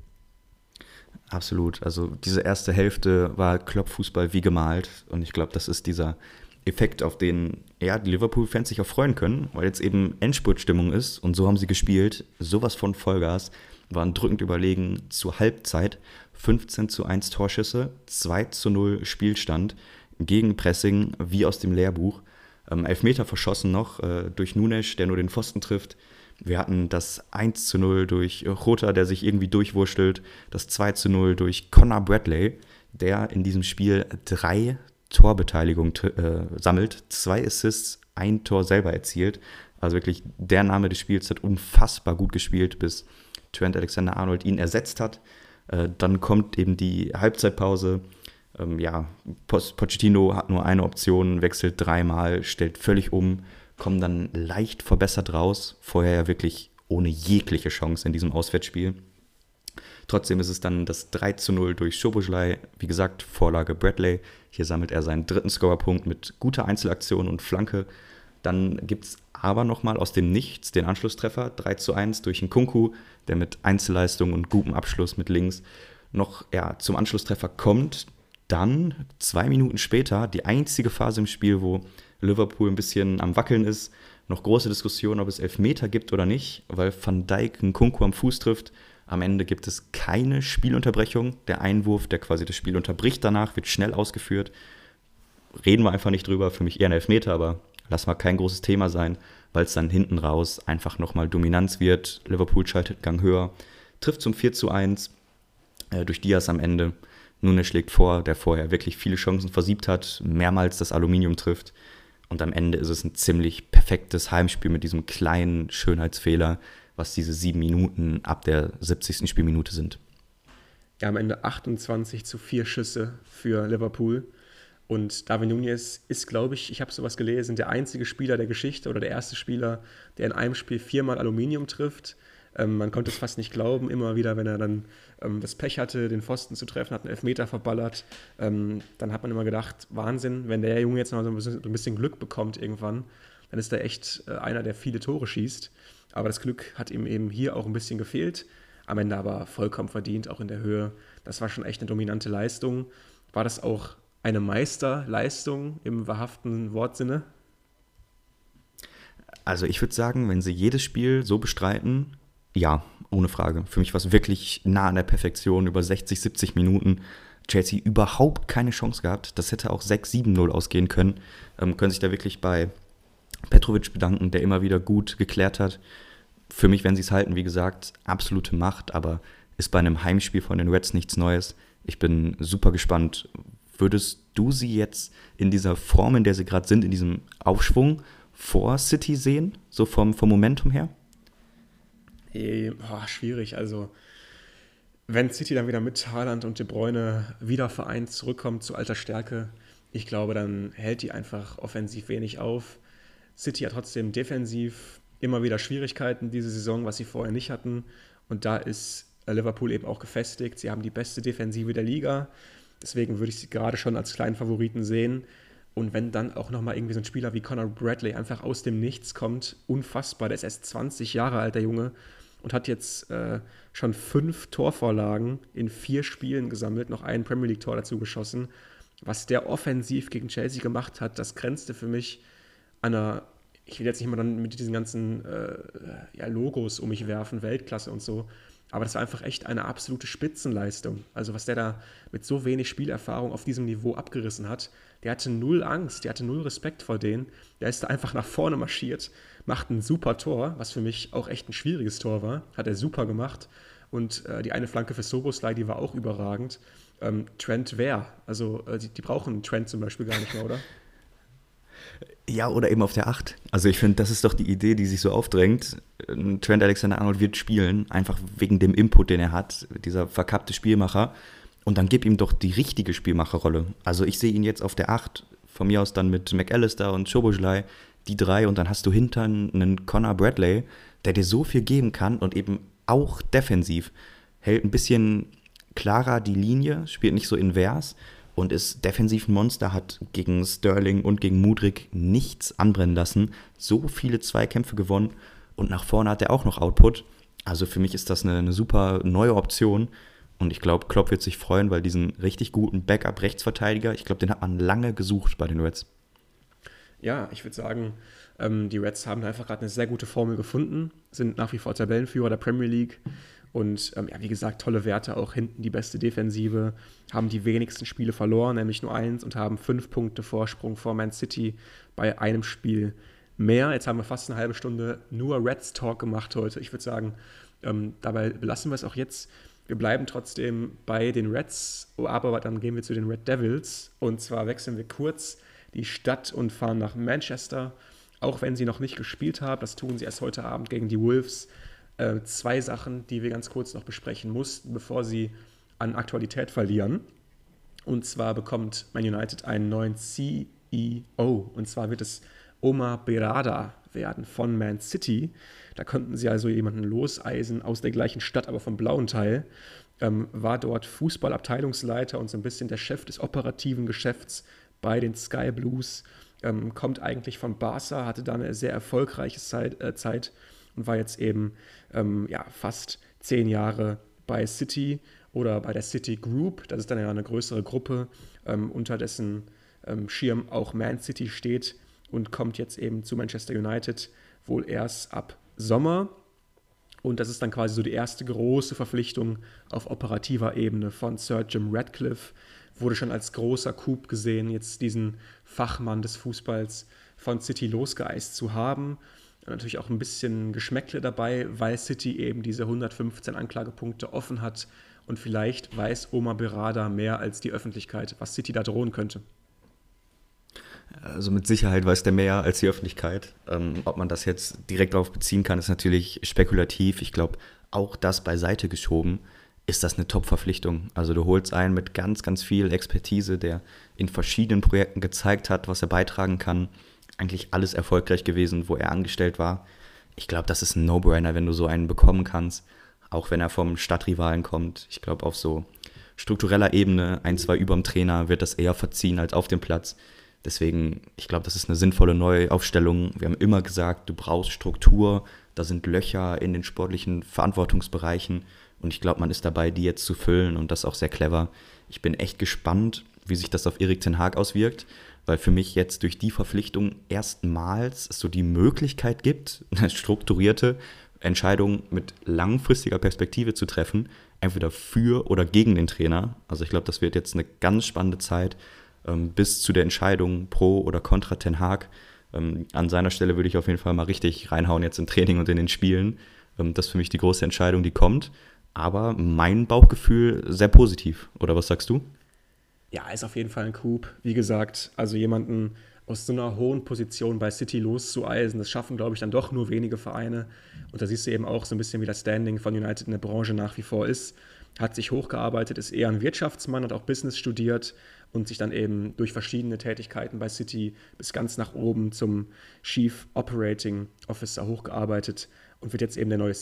Absolut. Also diese erste Hälfte war Klopp-Fußball wie gemalt und ich glaube, das ist dieser Effekt, auf den ja, die Liverpool-Fans sich auch freuen können, weil jetzt eben Endspurtstimmung ist und so haben sie gespielt, sowas von Vollgas, waren drückend überlegen zur Halbzeit, 15:1 Torschüsse, 2:0 Spielstand, Gegenpressing wie aus dem Lehrbuch, Elfmeter verschossen noch durch Núñez, der nur den Pfosten trifft. Wir hatten das 1:0 durch Jota, der sich irgendwie durchwurschtelt, das 2:0 durch Conor Bradley, der in diesem Spiel 3 Torbeteiligung sammelt, 2 Assists, 1 Tor selber erzielt. Also wirklich der Name des Spiels, hat unfassbar gut gespielt, bis Trent Alexander-Arnold ihn ersetzt hat. Dann kommt eben die Halbzeitpause. Pochettino hat nur eine Option, wechselt 3-mal, stellt völlig um, kommt dann leicht verbessert raus. Vorher ja wirklich ohne jegliche Chance in diesem Auswärtsspiel. Trotzdem ist es dann das 3:0 durch Szoboszlai. Wie gesagt, Vorlage Bradley. Hier sammelt er seinen 3. Scorerpunkt mit guter Einzelaktion und Flanke. Dann gibt es aber nochmal aus dem Nichts den Anschlusstreffer 3:1 durch Nkunku, der mit Einzelleistung und gutem Abschluss mit links noch zum Anschlusstreffer kommt. Dann 2 Minuten später die einzige Phase im Spiel, wo Liverpool ein bisschen am Wackeln ist. Noch große Diskussion, ob es Elfmeter gibt oder nicht, weil Van Dijk Nkunku am Fuß trifft. Am Ende gibt es keine Spielunterbrechung. Der Einwurf, der quasi das Spiel unterbricht danach, wird schnell ausgeführt. Reden wir einfach nicht drüber. Für mich eher ein Elfmeter, aber lass mal kein großes Thema sein, weil es dann hinten raus einfach nochmal Dominanz wird. Liverpool schaltet Gang höher, trifft zum 4:1 durch Diaz am Ende. Nunez schlägt vor, der vorher wirklich viele Chancen versiebt hat, mehrmals das Aluminium trifft. Und am Ende ist es ein ziemlich perfektes Heimspiel mit diesem kleinen Schönheitsfehler, was diese 7 Minuten ab der 70. Spielminute sind. Ja, am Ende 28:4 Schüsse für Liverpool. Und Darwin Núñez ist, glaube ich habe sowas gelesen, der einzige Spieler der Geschichte oder der erste Spieler, der in einem Spiel 4-mal Aluminium trifft. Man konnte es fast nicht glauben, immer wieder, wenn er dann das Pech hatte, den Pfosten zu treffen, hat einen Elfmeter verballert. Dann hat man immer gedacht, Wahnsinn, wenn der Junge jetzt noch so ein bisschen Glück bekommt irgendwann, dann ist er echt einer, der viele Tore schießt. Aber das Glück hat ihm eben hier auch ein bisschen gefehlt. Am Ende aber vollkommen verdient, auch in der Höhe. Das war schon echt eine dominante Leistung. War das auch eine Meisterleistung im wahrhaften Wortsinne? Also ich würde sagen, wenn sie jedes Spiel so bestreiten, ja, ohne Frage. Für mich war es wirklich nah an der Perfektion, über 60, 70 Minuten. Chelsea überhaupt keine Chance gehabt. Das hätte auch 6-7-0 ausgehen können. Können sich da wirklich bei Petrovic bedanken, der immer wieder gut geklärt hat. Für mich, wenn sie es halten, wie gesagt, absolute Macht, aber ist bei einem Heimspiel von den Reds nichts Neues. Ich bin super gespannt. Würdest du sie jetzt in dieser Form, in der sie gerade sind, in diesem Aufschwung vor City sehen, so vom Momentum her? Schwierig. Also, wenn City dann wieder mit Haaland und De Bruyne wieder vereint zurückkommt zu alter Stärke, ich glaube, dann hält die einfach offensiv wenig auf. City hat trotzdem defensiv immer wieder Schwierigkeiten diese Saison, was sie vorher nicht hatten. Und da ist Liverpool eben auch gefestigt. Sie haben die beste Defensive der Liga. Deswegen würde ich sie gerade schon als kleinen Favoriten sehen. Und wenn dann auch nochmal irgendwie so ein Spieler wie Conor Bradley einfach aus dem Nichts kommt, unfassbar, der ist erst 20 Jahre alt, der Junge, und hat jetzt schon 5 Torvorlagen in 4 Spielen gesammelt, noch ein Premier League-Tor dazu geschossen. Was der offensiv gegen Chelsea gemacht hat, das grenzte für mich an einer, ich will jetzt nicht mal dann mit diesen ganzen Logos um mich werfen, Weltklasse und so, aber das war einfach echt eine absolute Spitzenleistung. Also was der da mit so wenig Spielerfahrung auf diesem Niveau abgerissen hat, der hatte null Angst, der hatte null Respekt vor denen. Der ist da einfach nach vorne marschiert, macht ein super Tor, was für mich auch echt ein schwieriges Tor war. Hat er super gemacht. Und die eine Flanke für Szoboszlai, die war auch überragend. Trent wer? Also die brauchen Trent zum Beispiel gar nicht mehr, oder? Ja, oder eben auf der 8. Also ich finde, das ist doch die Idee, die sich so aufdrängt. Trent Alexander-Arnold wird spielen, einfach wegen dem Input, den er hat, dieser verkappte Spielmacher. Und dann gib ihm doch die richtige Spielmacherrolle. Also ich sehe ihn jetzt auf der 8, von mir aus dann mit McAllister und Szoboszlai, die 3, und dann hast du hinter einen Conor Bradley, der dir so viel geben kann und eben auch defensiv. Hält ein bisschen klarer die Linie, spielt nicht so invers und ist defensiv ein Monster, hat gegen Sterling und gegen Mudryk nichts anbrennen lassen, so viele Zweikämpfe gewonnen und nach vorne hat er auch noch Output. Also für mich ist das eine super neue Option. Und ich glaube, Klopp wird sich freuen, weil diesen richtig guten Backup-Rechtsverteidiger, ich glaube, den hat man lange gesucht bei den Reds. Ja, ich würde sagen, die Reds haben einfach gerade eine sehr gute Formel gefunden, sind nach wie vor Tabellenführer der Premier League und wie gesagt, tolle Werte, auch hinten die beste Defensive, haben die wenigsten Spiele verloren, nämlich nur 1 und haben 5 Punkte Vorsprung vor Man City bei einem Spiel mehr. Jetzt haben wir fast eine halbe Stunde nur Reds-Talk gemacht heute. Ich würde sagen, dabei belassen wir es auch jetzt. Wir bleiben trotzdem bei den Reds, aber dann gehen wir zu den Red Devils. Und zwar wechseln wir kurz die Stadt und fahren nach Manchester. Auch wenn sie noch nicht gespielt haben, das tun sie erst heute Abend gegen die Wolves. 2 Sachen, die wir ganz kurz noch besprechen mussten, bevor sie an Aktualität verlieren. Und zwar bekommt Man United einen neuen CEO. Und zwar wird es Omar Berrada werden von Man City. Da konnten sie also jemanden loseisen aus der gleichen Stadt, aber vom blauen Teil. War dort Fußballabteilungsleiter und so ein bisschen der Chef des operativen Geschäfts bei den Sky Blues. Kommt eigentlich von Barca, hatte da eine sehr erfolgreiche Zeit und war jetzt eben fast 10 Jahre bei City oder bei der City Group. Das ist dann ja eine größere Gruppe, unter dessen Schirm auch Man City steht und kommt jetzt eben zu Manchester United wohl erst ab Sommer. Und das ist dann quasi so die erste große Verpflichtung auf operativer Ebene von Sir Jim Ratcliffe. Wurde schon als großer Coup gesehen, jetzt diesen Fachmann des Fußballs von City losgeeist zu haben. Natürlich auch ein bisschen Geschmäckle dabei, weil City eben diese 115 Anklagepunkte offen hat und vielleicht weiß Omar Berrada mehr als die Öffentlichkeit, was City da drohen könnte. Also mit Sicherheit weiß der mehr als die Öffentlichkeit. Ob man das jetzt direkt darauf beziehen kann, ist natürlich spekulativ. Ich glaube, auch das beiseite geschoben, ist das eine Top-Verpflichtung. Also du holst einen mit ganz, ganz viel Expertise, der in verschiedenen Projekten gezeigt hat, was er beitragen kann. Eigentlich alles erfolgreich gewesen, wo er angestellt war. Ich glaube, das ist ein No-Brainer, wenn du so einen bekommen kannst, auch wenn er vom Stadtrivalen kommt. Ich glaube, auf so struktureller Ebene, 1-2 überm Trainer, wird das eher verziehen als auf dem Platz. Deswegen, ich glaube, das ist eine sinnvolle Neuaufstellung. Wir haben immer gesagt, du brauchst Struktur, da sind Löcher in den sportlichen Verantwortungsbereichen und ich glaube, man ist dabei, die jetzt zu füllen und das auch sehr clever. Ich bin echt gespannt, wie sich das auf Erik ten Hag auswirkt, weil für mich jetzt durch die Verpflichtung erstmals es so die Möglichkeit gibt, eine strukturierte Entscheidung mit langfristiger Perspektive zu treffen, entweder für oder gegen den Trainer. Also ich glaube, das wird jetzt eine ganz spannende Zeit, bis zu der Entscheidung pro oder contra Ten Hag. An seiner Stelle würde ich auf jeden Fall mal richtig reinhauen jetzt im Training und in den Spielen. Das ist für mich die große Entscheidung, die kommt. Aber mein Bauchgefühl sehr positiv. Oder was sagst du? Ja, ist auf jeden Fall ein Coup. Wie gesagt, also jemanden aus so einer hohen Position bei City loszueisen, das schaffen, glaube ich, dann doch nur wenige Vereine. Und da siehst du eben auch so ein bisschen, wie das Standing von United in der Branche nach wie vor ist. Hat sich hochgearbeitet, ist eher ein Wirtschaftsmann, hat auch Business studiert und sich dann eben durch verschiedene Tätigkeiten bei City bis ganz nach oben zum Chief Operating Officer hochgearbeitet und wird jetzt eben der neue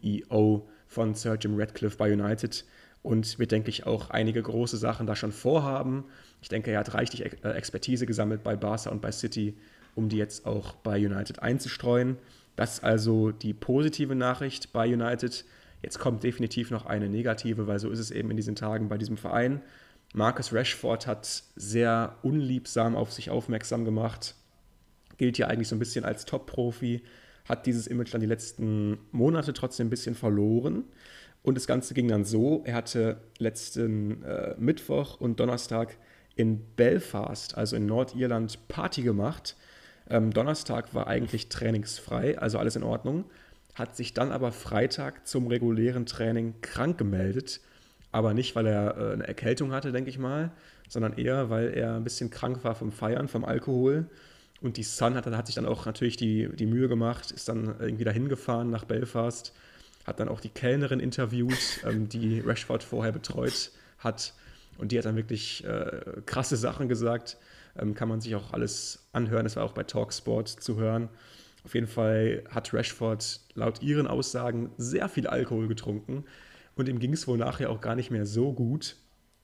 CEO von Sir Jim Ratcliffe bei United und wird, denke ich, auch einige große Sachen da schon vorhaben. Ich denke, er hat reichlich Expertise gesammelt bei Barca und bei City, um die jetzt auch bei United einzustreuen. Das ist also die positive Nachricht bei United. Jetzt kommt definitiv noch eine negative, weil so ist es eben in diesen Tagen bei diesem Verein. Marcus Rashford hat sehr unliebsam auf sich aufmerksam gemacht, gilt ja eigentlich so ein bisschen als Top-Profi, hat dieses Image dann die letzten Monate trotzdem ein bisschen verloren. Und das Ganze ging dann so, er hatte letzten Mittwoch und Donnerstag in Belfast, also in Nordirland, Party gemacht. Donnerstag war eigentlich trainingsfrei, also alles in Ordnung. Hat sich dann aber Freitag zum regulären Training krank gemeldet. Aber nicht, weil er eine Erkältung hatte, denke ich mal, sondern eher, weil er ein bisschen krank war vom Feiern, vom Alkohol. Und die Sun hat sich dann auch natürlich die Mühe gemacht, ist dann irgendwie dahin gefahren nach Belfast, hat dann auch die Kellnerin interviewt, die Rashford vorher betreut hat. Und die hat dann wirklich krasse Sachen gesagt. Kann man sich auch alles anhören. Das war auch bei Talksport zu hören. Auf jeden Fall hat Rashford laut ihren Aussagen sehr viel Alkohol getrunken und ihm ging es wohl nachher auch gar nicht mehr so gut.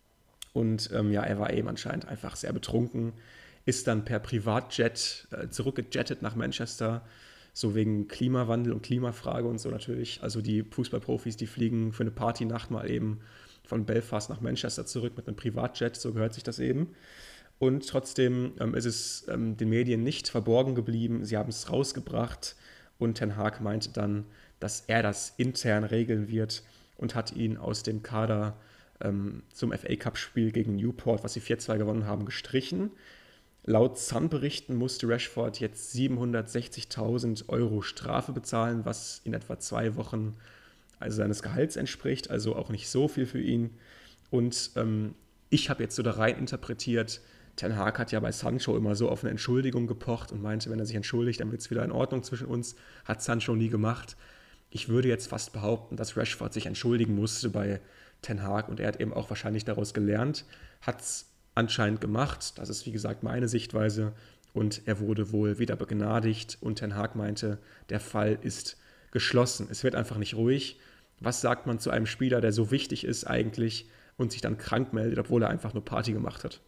Und er war eben anscheinend einfach sehr betrunken, ist dann per Privatjet zurückgejettet nach Manchester, so wegen Klimawandel und Klimafrage und so natürlich. Also die Fußballprofis, die fliegen für eine Partynacht mal eben von Belfast nach Manchester zurück mit einem Privatjet, so gehört sich das eben. Und trotzdem ist es den Medien nicht verborgen geblieben. Sie haben es rausgebracht und Ten Hag meinte dann, dass er das intern regeln wird und hat ihn aus dem Kader zum FA-Cup-Spiel gegen Newport, was sie 4-2 gewonnen haben, gestrichen. Laut Sun-Berichten musste Rashford jetzt 760.000 € Strafe bezahlen, was in etwa 2 Wochen also seines Gehalts entspricht, also auch nicht so viel für ihn. Und ich habe jetzt so da rein interpretiert, Ten Hag hat ja bei Sancho immer so auf eine Entschuldigung gepocht und meinte, wenn er sich entschuldigt, dann wird es wieder in Ordnung zwischen uns. Hat Sancho nie gemacht. Ich würde jetzt fast behaupten, dass Rashford sich entschuldigen musste bei Ten Hag und er hat eben auch wahrscheinlich daraus gelernt, hat es anscheinend gemacht. Das ist, wie gesagt, meine Sichtweise und er wurde wohl wieder begnadigt und Ten Hag meinte, der Fall ist geschlossen. Es wird einfach nicht ruhig. Was sagt man zu einem Spieler, der so wichtig ist eigentlich und sich dann krank meldet, obwohl er einfach nur Party gemacht hat?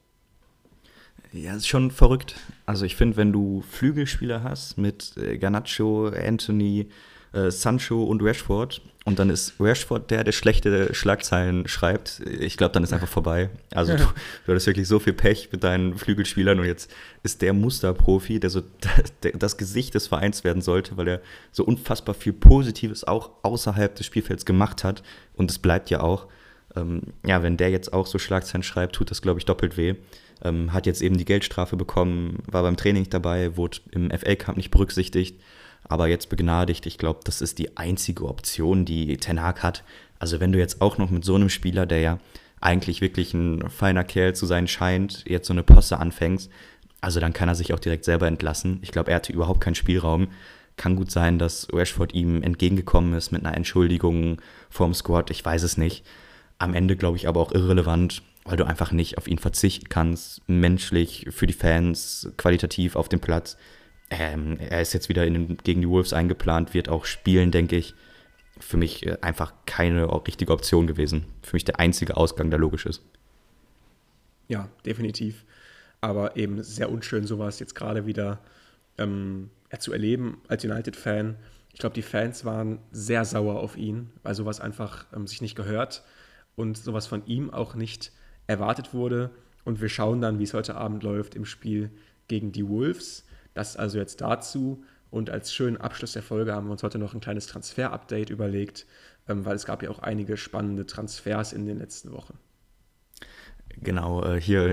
Ja, ist schon verrückt. Also ich finde, wenn du Flügelspieler hast mit Garnacho, Anthony, Sancho und Rashford und dann ist Rashford der schlechte Schlagzeilen schreibt, ich glaube, dann ist einfach vorbei. Also du hattest wirklich so viel Pech mit deinen Flügelspielern und jetzt ist der Musterprofi, der so das Gesicht des Vereins werden sollte, weil er so unfassbar viel Positives auch außerhalb des Spielfelds gemacht hat und es bleibt ja auch, wenn der jetzt auch so Schlagzeilen schreibt, tut das, glaube ich, doppelt weh. hat jetzt eben die Geldstrafe bekommen, war beim Training nicht dabei, wurde im FA Cup nicht berücksichtigt, aber jetzt begnadigt. Ich glaube, das ist die einzige Option, die Ten Hag hat. Also wenn du jetzt auch noch mit so einem Spieler, der ja eigentlich wirklich ein feiner Kerl zu sein scheint, jetzt so eine Posse anfängst, also dann kann er sich auch direkt selber entlassen. Ich glaube, er hatte überhaupt keinen Spielraum. Kann gut sein, dass Rashford ihm entgegengekommen ist mit einer Entschuldigung vorm Squad, ich weiß es nicht. Am Ende glaube ich aber auch irrelevant, weil du einfach nicht auf ihn verzichten kannst, menschlich, für die Fans, qualitativ auf dem Platz. Er ist jetzt wieder gegen die Wolves eingeplant, wird auch spielen, denke ich. Für mich einfach keine richtige Option gewesen. Für mich der einzige Ausgang, der logisch ist. Ja, definitiv. Aber eben sehr unschön, sowas jetzt gerade wieder zu erleben als United-Fan. Ich glaube, die Fans waren sehr sauer auf ihn, weil sowas einfach sich nicht gehört und sowas von ihm auch nicht erwartet wurde. Und wir schauen dann, wie es heute Abend läuft im Spiel gegen die Wolves. Das also jetzt dazu. Und als schönen Abschluss der Folge haben wir uns heute noch ein kleines Transfer-Update überlegt, weil es gab ja auch einige spannende Transfers in den letzten Wochen. Genau,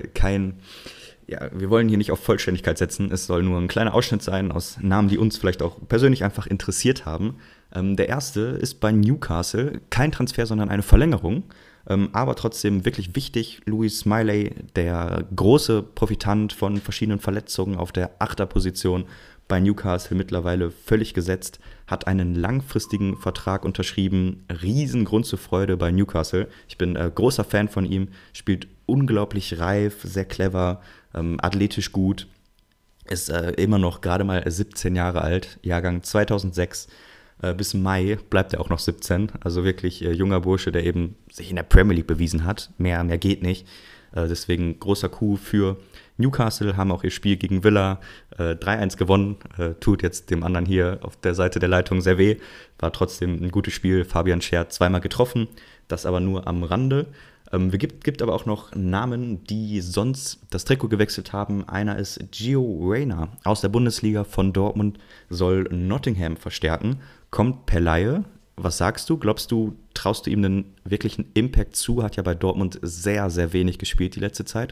wir wollen hier nicht auf Vollständigkeit setzen. Es soll nur ein kleiner Ausschnitt sein aus Namen, die uns vielleicht auch persönlich einfach interessiert haben. Der erste ist bei Newcastle, kein Transfer, sondern eine Verlängerung. Aber trotzdem wirklich wichtig, Louis Smiley, der große Profitant von verschiedenen Verletzungen auf der Achterposition bei Newcastle, mittlerweile völlig gesetzt, hat einen langfristigen Vertrag unterschrieben. Riesen Grund zur Freude bei Newcastle. Ich bin großer Fan von ihm, spielt unglaublich reif, sehr clever, athletisch gut. Ist immer noch gerade mal 17 Jahre alt, Jahrgang 2006. Bis Mai bleibt er auch noch 17, also wirklich junger Bursche, der eben sich in der Premier League bewiesen hat. Mehr geht nicht. Deswegen großer Coup für Newcastle, haben auch ihr Spiel gegen Villa 3-1 gewonnen. Tut jetzt dem anderen hier auf der Seite der Leitung sehr weh. War trotzdem ein gutes Spiel. Fabian Schär zweimal getroffen, das aber nur am Rande. Gibt aber auch noch Namen, die sonst das Trikot gewechselt haben. Einer ist Gio Reyna aus der Bundesliga von Dortmund, soll Nottingham verstärken, kommt per Leihe. Was sagst du? Glaubst du, traust du ihm einen wirklichen Impact zu? Hat ja bei Dortmund sehr, sehr wenig gespielt die letzte Zeit.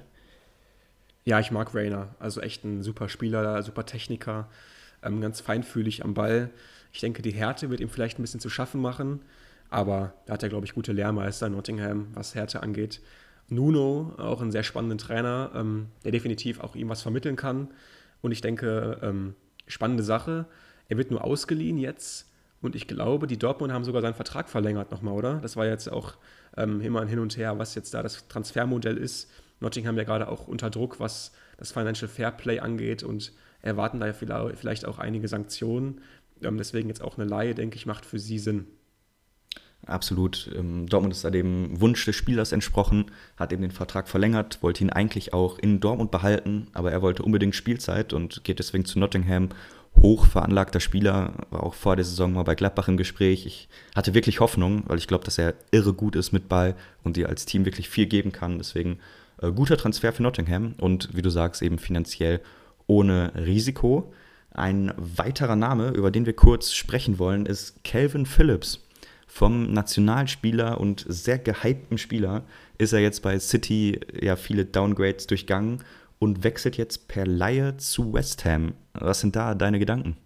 Ja, ich mag Reyna, also echt ein super Spieler, super Techniker, ganz feinfühlig am Ball. Ich denke, die Härte wird ihm vielleicht ein bisschen zu schaffen machen, aber da hat er, glaube ich, gute Lehrmeister in Nottingham, was Härte angeht. Nuno, auch ein sehr spannender Trainer, der definitiv auch ihm was vermitteln kann. Und ich denke, spannende Sache, er wird nur ausgeliehen jetzt. Und ich glaube, die Dortmund haben sogar seinen Vertrag verlängert nochmal, oder? Das war jetzt auch immer ein Hin und Her, was jetzt da das Transfermodell ist. Nottingham ja gerade auch unter Druck, was das Financial Fairplay angeht und erwarten da ja vielleicht auch einige Sanktionen. Deswegen jetzt auch eine Leihe, denke ich, macht für sie Sinn. Absolut. Dortmund ist da dem Wunsch des Spielers entsprochen, hat eben den Vertrag verlängert, wollte ihn eigentlich auch in Dortmund behalten, aber er wollte unbedingt Spielzeit und geht deswegen zu Nottingham. Hochveranlagter Spieler, war auch vor der Saison mal bei Gladbach im Gespräch. Ich hatte wirklich Hoffnung, weil ich glaube, dass er irre gut ist mit Ball und dir als Team wirklich viel geben kann. Deswegen guter Transfer für Nottingham und wie du sagst, eben finanziell ohne Risiko. Ein weiterer Name, über den wir kurz sprechen wollen, ist Calvin Phillips. Vom Nationalspieler und sehr gehypten Spieler ist er jetzt bei City ja viele Downgrades durchgangen und wechselt jetzt per Leihe zu West Ham. Was sind da deine Gedanken?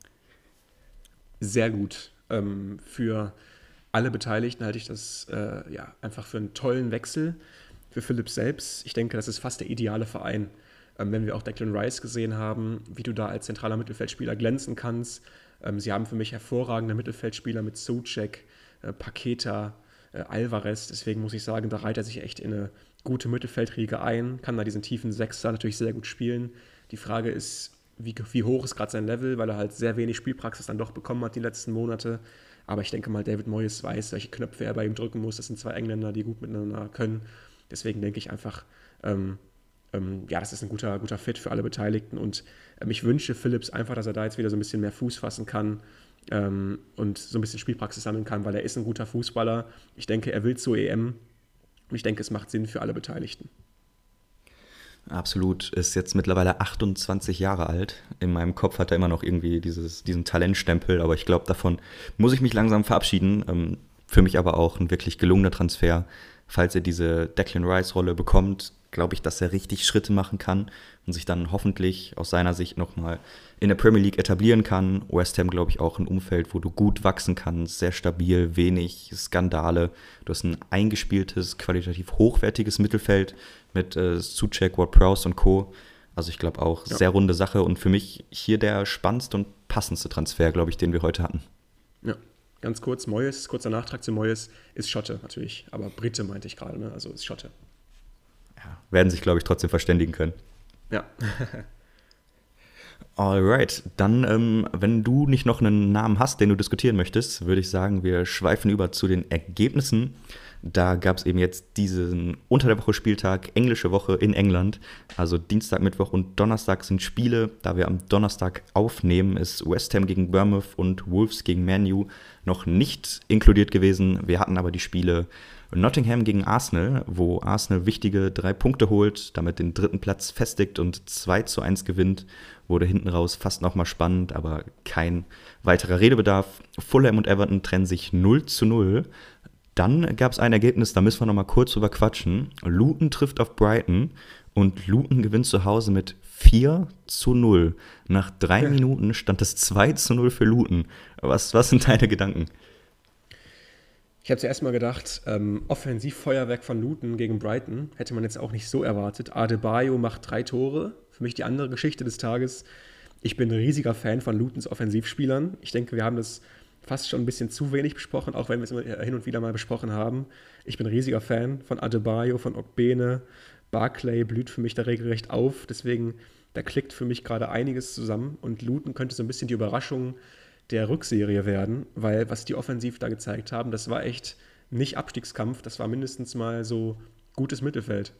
Sehr gut. Für alle Beteiligten halte ich das einfach für einen tollen Wechsel. Für Phillips selbst, ich denke, das ist fast der ideale Verein. Wenn wir auch Declan Rice gesehen haben, wie du da als zentraler Mittelfeldspieler glänzen kannst. Sie haben für mich hervorragende Mittelfeldspieler mit Soucek, Paqueta, Alvarez. Deswegen muss ich sagen, da reiht er sich echt in eine gute Mittelfeldriege ein, kann da diesen tiefen Sechser natürlich sehr gut spielen. Die Frage ist, wie hoch ist gerade sein Level, weil er halt sehr wenig Spielpraxis dann doch bekommen hat die letzten Monate. Aber ich denke mal, David Moyes weiß, welche Knöpfe er bei ihm drücken muss. Das sind zwei Engländer, die gut miteinander können. Deswegen denke ich einfach, das ist ein guter Fit für alle Beteiligten. Und ich wünsche Phillips einfach, dass er da jetzt wieder so ein bisschen mehr Fuß fassen kann und so ein bisschen Spielpraxis sammeln kann, weil er ist ein guter Fußballer. Ich denke, er will zur EM und ich denke, es macht Sinn für alle Beteiligten. Absolut, ist jetzt mittlerweile 28 Jahre alt. In meinem Kopf hat er immer noch irgendwie diesen Talentstempel, aber ich glaube, davon muss ich mich langsam verabschieden. Für mich aber auch ein wirklich gelungener Transfer. Falls er diese Declan Rice-Rolle bekommt, glaube ich, dass er richtig Schritte machen kann und sich dann hoffentlich aus seiner Sicht nochmal in der Premier League etablieren kann. West Ham, glaube ich, auch ein Umfeld, wo du gut wachsen kannst, sehr stabil, wenig Skandale. Du hast ein eingespieltes, qualitativ hochwertiges Mittelfeld mit Souček, Ward-Prowse und Co. Also ich glaube auch, sehr runde Sache und für mich hier der spannendste und passendste Transfer, glaube ich, den wir heute hatten. Ja, ganz kurz, Moyes, kurzer Nachtrag zu Moyes, ist Schotte natürlich, aber Brite meinte ich gerade, ne? Also ist Schotte. Ja, werden sich, glaube ich, trotzdem verständigen können. Ja. Alright, dann, wenn du nicht noch einen Namen hast, den du diskutieren möchtest, würde ich sagen, wir schweifen über zu den Ergebnissen. Da gab es eben jetzt diesen unter der Woche Spieltag, englische Woche in England. Also Dienstag, Mittwoch und Donnerstag sind Spiele. Da wir am Donnerstag aufnehmen, ist West Ham gegen Bournemouth und Wolves gegen Man U noch nicht inkludiert gewesen. Wir hatten aber die Spiele Nottingham gegen Arsenal, wo Arsenal wichtige 3 Punkte holt, damit den 3. Platz festigt und 2:1 gewinnt. Wurde hinten raus fast nochmal spannend, aber kein weiterer Redebedarf. Fulham und Everton trennen sich 0:0. Dann gab es ein Ergebnis, da müssen wir nochmal kurz drüber quatschen. Luton trifft auf Brighton und Luton gewinnt zu Hause mit 4:0. Nach 3 Minuten stand es 2:0 für Luton. Was sind deine Gedanken? Ich habe zuerst mal gedacht, Offensivfeuerwerk von Luton gegen Brighton hätte man jetzt auch nicht so erwartet. Adebayo macht 3 Tore. Für mich die andere Geschichte des Tages. Ich bin ein riesiger Fan von Lutons Offensivspielern. Ich denke, wir haben das fast schon ein bisschen zu wenig besprochen, auch wenn wir es immer hin und wieder mal besprochen haben. Ich bin ein riesiger Fan von Adebayo, von Ogbene. Barclay blüht für mich da regelrecht auf. Deswegen, da klickt für mich gerade einiges zusammen. Und Luton könnte so ein bisschen die Überraschung der Rückserie werden, weil was die offensiv da gezeigt haben, das war echt nicht Abstiegskampf, das war mindestens mal so gutes Mittelfeld.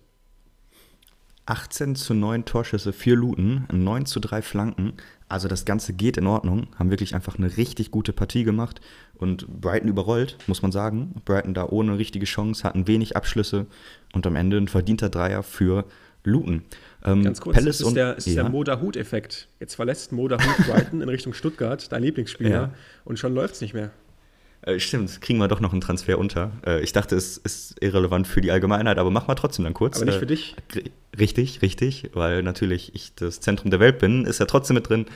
18:9 Torschüsse für Luton, 9:3 Flanken. Also das Ganze geht in Ordnung. Haben wirklich einfach eine richtig gute Partie gemacht. Und Brighton überrollt, muss man sagen. Brighton da ohne richtige Chance, hatten wenig Abschlüsse. Und am Ende ein verdienter Dreier für Luton. Ganz kurz, Palace ist der Moda-Hut-Effekt. Jetzt verlässt Moda-Hut Brighton in Richtung Stuttgart, dein Lieblingsspieler. Ja. Und schon läuft es nicht mehr. Stimmt, kriegen wir doch noch einen Transfer unter. Ich dachte, es ist irrelevant für die Allgemeinheit, aber mach mal trotzdem dann kurz. Aber nicht für dich. Richtig, weil natürlich ich das Zentrum der Welt bin, ist er trotzdem mit drin.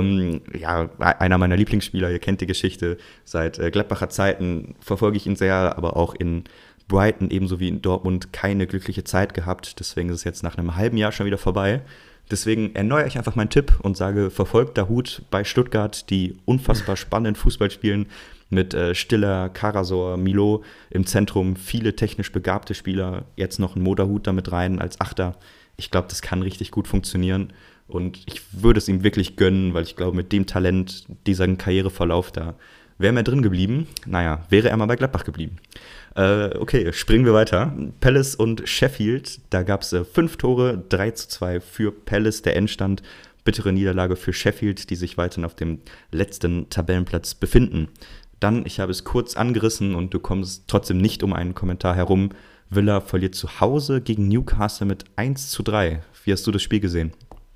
Einer meiner Lieblingsspieler, ihr kennt die Geschichte, seit Gladbacher Zeiten verfolge ich ihn sehr, aber auch in Brighton ebenso wie in Dortmund keine glückliche Zeit gehabt. Deswegen ist es jetzt nach einem halben Jahr schon wieder vorbei. Deswegen erneuere ich einfach meinen Tipp und sage, verfolgt Dahoud bei Stuttgart, die unfassbar spannenden Fußball spielen, mit Stiller, Karasor, Milo im Zentrum, viele technisch begabte Spieler, jetzt noch ein Moda-Hut damit rein als Achter. Ich glaube, das kann richtig gut funktionieren und ich würde es ihm wirklich gönnen, weil ich glaube, mit dem Talent, diesem Karriereverlauf da, wäre er drin geblieben. Naja, wäre er mal bei Gladbach geblieben. Okay, springen wir weiter. Palace und Sheffield, da gab es 5 Tore, 3:2 für Palace, der Endstand. Bittere Niederlage für Sheffield, die sich weiterhin auf dem letzten Tabellenplatz befinden. Dann, ich habe es kurz angerissen und du kommst trotzdem nicht um einen Kommentar herum. Villa verliert zu Hause gegen Newcastle mit 1:3. Wie hast du das Spiel gesehen?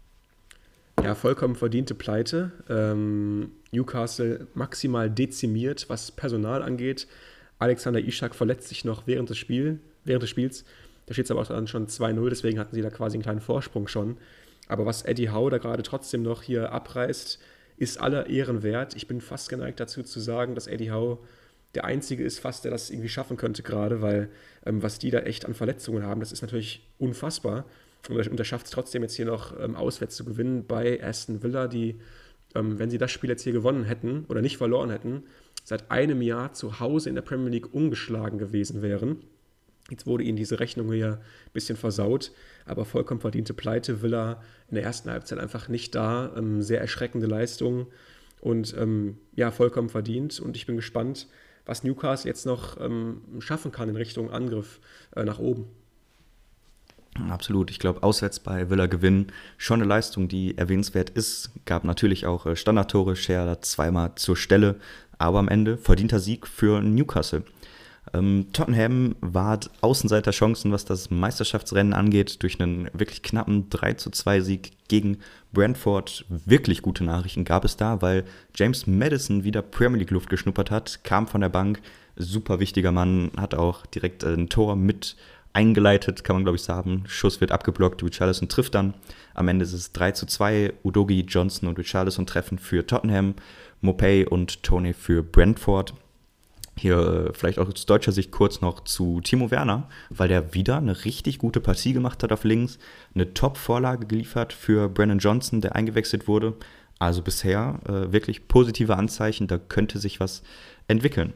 Ja, vollkommen verdiente Pleite. Newcastle maximal dezimiert, was Personal angeht. Alexander Isak verletzt sich noch während des Spiels. Da steht es aber auch dann schon 2:0, deswegen hatten sie da quasi einen kleinen Vorsprung schon. Aber was Eddie Howe da gerade trotzdem noch hier abreißt, ist aller Ehren wert. Ich bin fast geneigt dazu zu sagen, dass Eddie Howe der Einzige ist fast, der das irgendwie schaffen könnte gerade, weil was die da echt an Verletzungen haben, das ist natürlich unfassbar. Und er schafft es trotzdem jetzt hier noch auswärts zu gewinnen bei Aston Villa, die, wenn sie das Spiel jetzt hier gewonnen hätten oder nicht verloren hätten, seit einem Jahr zu Hause in der Premier League ungeschlagen gewesen wären. Jetzt wurde ihnen diese Rechnung hier ein bisschen versaut, aber vollkommen verdiente Pleite. Villa in der ersten Halbzeit einfach nicht da. Sehr erschreckende Leistung und vollkommen verdient. Und ich bin gespannt, was Newcastle jetzt noch schaffen kann in Richtung Angriff nach oben. Absolut. Ich glaube, auswärts bei Villa gewinnen, schon eine Leistung, die erwähnenswert ist. Gab natürlich auch Standardtore, Scherer 2-mal zur Stelle, aber am Ende verdienter Sieg für Newcastle. Tottenham wahrt Außenseiterchancen, was das Meisterschaftsrennen angeht, durch einen wirklich knappen 3:2 gegen Brentford. Wirklich gute Nachrichten gab es da, weil James Maddison wieder Premier League Luft geschnuppert hat, kam von der Bank, super wichtiger Mann, hat auch direkt ein Tor mit eingeleitet, kann man glaube ich sagen. Schuss wird abgeblockt, Richarlison trifft dann. Am Ende ist es 3:2. Udogie, Johnson und Richarlison treffen für Tottenham. Maupay und Toney für Brentford. Hier vielleicht auch aus deutscher Sicht kurz noch zu Timo Werner, weil der wieder eine richtig gute Partie gemacht hat auf links. Eine Top-Vorlage geliefert für Brennan Johnson, der eingewechselt wurde. Also bisher wirklich positive Anzeichen, da könnte sich was entwickeln.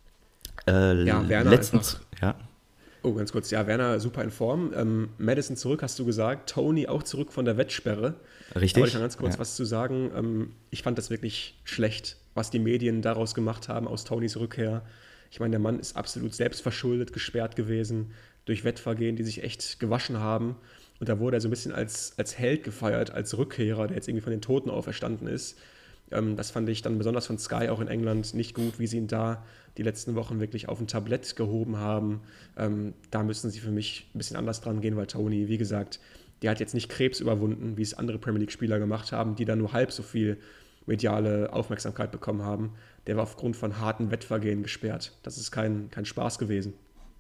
Werner letztens, einfach. Ja. Oh, ganz kurz. Ja, Werner super in Form. Maddison zurück, hast du gesagt. Tony auch zurück von der Wettsperre. Richtig. Da wollte ich noch ganz kurz was zu sagen. Ich fand das wirklich schlecht, was die Medien daraus gemacht haben aus Tonys Rückkehr. Ich meine, der Mann ist absolut selbstverschuldet gesperrt gewesen durch Wettvergehen, die sich echt gewaschen haben. Und da wurde er so ein bisschen als Held gefeiert, als Rückkehrer, der jetzt irgendwie von den Toten auferstanden ist. Das fand ich dann besonders von Sky auch in England nicht gut, wie sie ihn da die letzten Wochen wirklich auf ein Tablett gehoben haben. Da müssen sie für mich ein bisschen anders dran gehen, weil Tony, wie gesagt, der hat jetzt nicht Krebs überwunden, wie es andere Premier League-Spieler gemacht haben, die dann nur halb so viel mediale Aufmerksamkeit bekommen haben. Der war aufgrund von harten Wettvergehen gesperrt. Das ist kein Spaß gewesen.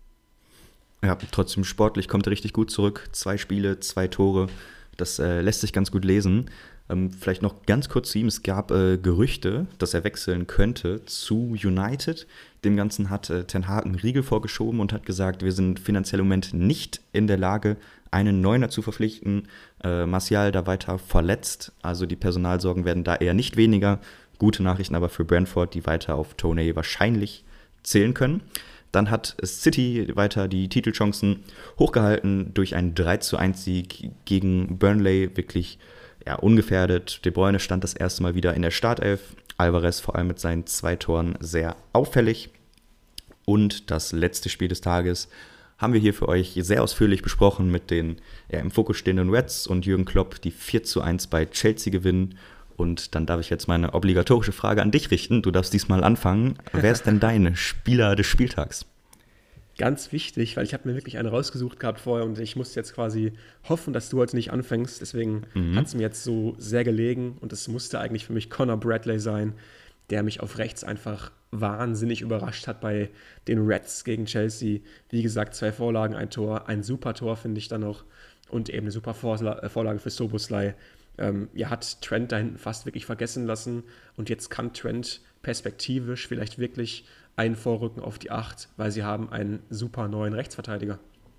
Ja, trotzdem sportlich kommt er richtig gut zurück. 2 Spiele, 2 Tore. Das lässt sich ganz gut lesen. Vielleicht noch ganz kurz zu ihm. Es gab Gerüchte, dass er wechseln könnte zu United. Dem Ganzen hat Ten Hag einen Riegel vorgeschoben und hat gesagt, wir sind finanziell im Moment nicht in der Lage, einen Neuner zu verpflichten. Martial da weiter verletzt. Also die Personalsorgen werden da eher nicht weniger. Gute Nachrichten aber für Brentford, die weiter auf Toney wahrscheinlich zählen können. Dann hat City weiter die Titelchancen hochgehalten durch einen 3:1-Sieg gegen Burnley, wirklich ungefährdet. De Bruyne stand das erste Mal wieder in der Startelf. Alvarez vor allem mit seinen 2 Toren sehr auffällig. Und das letzte Spiel des Tages haben wir hier für euch sehr ausführlich besprochen mit den im Fokus stehenden Reds und Jürgen Klopp, die 4:1 bei Chelsea gewinnen. Und dann darf ich jetzt meine obligatorische Frage an dich richten. Du darfst diesmal anfangen. Wer ist denn dein Spieler des Spieltags? Ganz wichtig, weil ich habe mir wirklich eine rausgesucht gehabt vorher und ich musste jetzt quasi hoffen, dass du heute nicht anfängst. Deswegen hat es mir jetzt so sehr gelegen und es musste eigentlich für mich Conor Bradley sein, der mich auf rechts einfach wahnsinnig überrascht hat bei den Reds gegen Chelsea. Wie gesagt, 2 Vorlagen, 1 Tor, ein super Tor finde ich dann noch und eben eine super Vorlage für Szoboszlai. Hat Trent da hinten fast wirklich vergessen lassen und jetzt kann Trent perspektivisch vielleicht wirklich einen Vorrücken auf die 8, weil sie haben einen super neuen Rechtsverteidiger.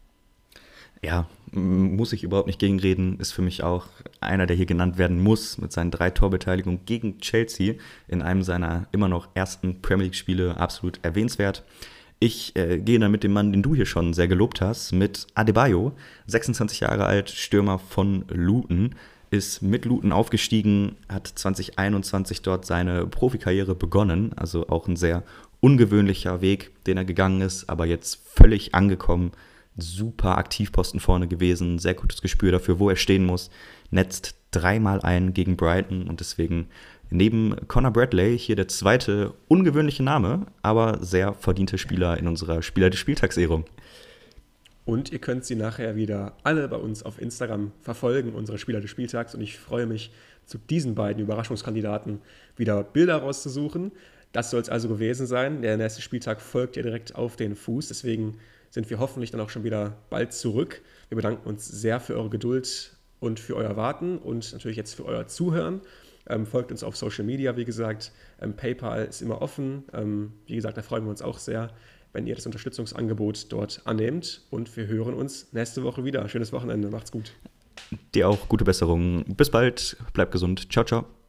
Ja, muss ich überhaupt nicht gegenreden, ist für mich auch einer, der hier genannt werden muss, mit seinen 3 Torbeteiligungen gegen Chelsea in einem seiner immer noch ersten Premier League-Spiele absolut erwähnenswert. Ich gehe dann mit dem Mann, den du hier schon sehr gelobt hast, mit Adebayo, 26 Jahre alt, Stürmer von Luton, ist mit Luton aufgestiegen, hat 2021 dort seine Profikarriere begonnen, also auch ein sehr ungewöhnlicher Weg, den er gegangen ist, aber jetzt völlig angekommen, super Aktivposten vorne gewesen, sehr gutes Gespür dafür, wo er stehen muss, netzt 3-mal ein gegen Brighton und deswegen neben Conor Bradley hier der zweite ungewöhnliche Name, aber sehr verdiente Spieler in unserer Spieler des Spieltags-Ehrung. Und ihr könnt sie nachher wieder alle bei uns auf Instagram verfolgen, unsere Spieler des Spieltags. Und ich freue mich, zu diesen beiden Überraschungskandidaten wieder Bilder rauszusuchen. Das soll es also gewesen sein. Der nächste Spieltag folgt ja direkt auf den Fuß. Deswegen sind wir hoffentlich dann auch schon wieder bald zurück. Wir bedanken uns sehr für eure Geduld und für euer Warten und natürlich jetzt für euer Zuhören. Folgt uns auf Social Media, wie gesagt. PayPal ist immer offen. Wie gesagt, da freuen wir uns auch sehr, wenn ihr das Unterstützungsangebot dort annehmt. Und wir hören uns nächste Woche wieder. Schönes Wochenende. Macht's gut. Dir auch gute Besserung. Bis bald. Bleib gesund. Ciao, ciao.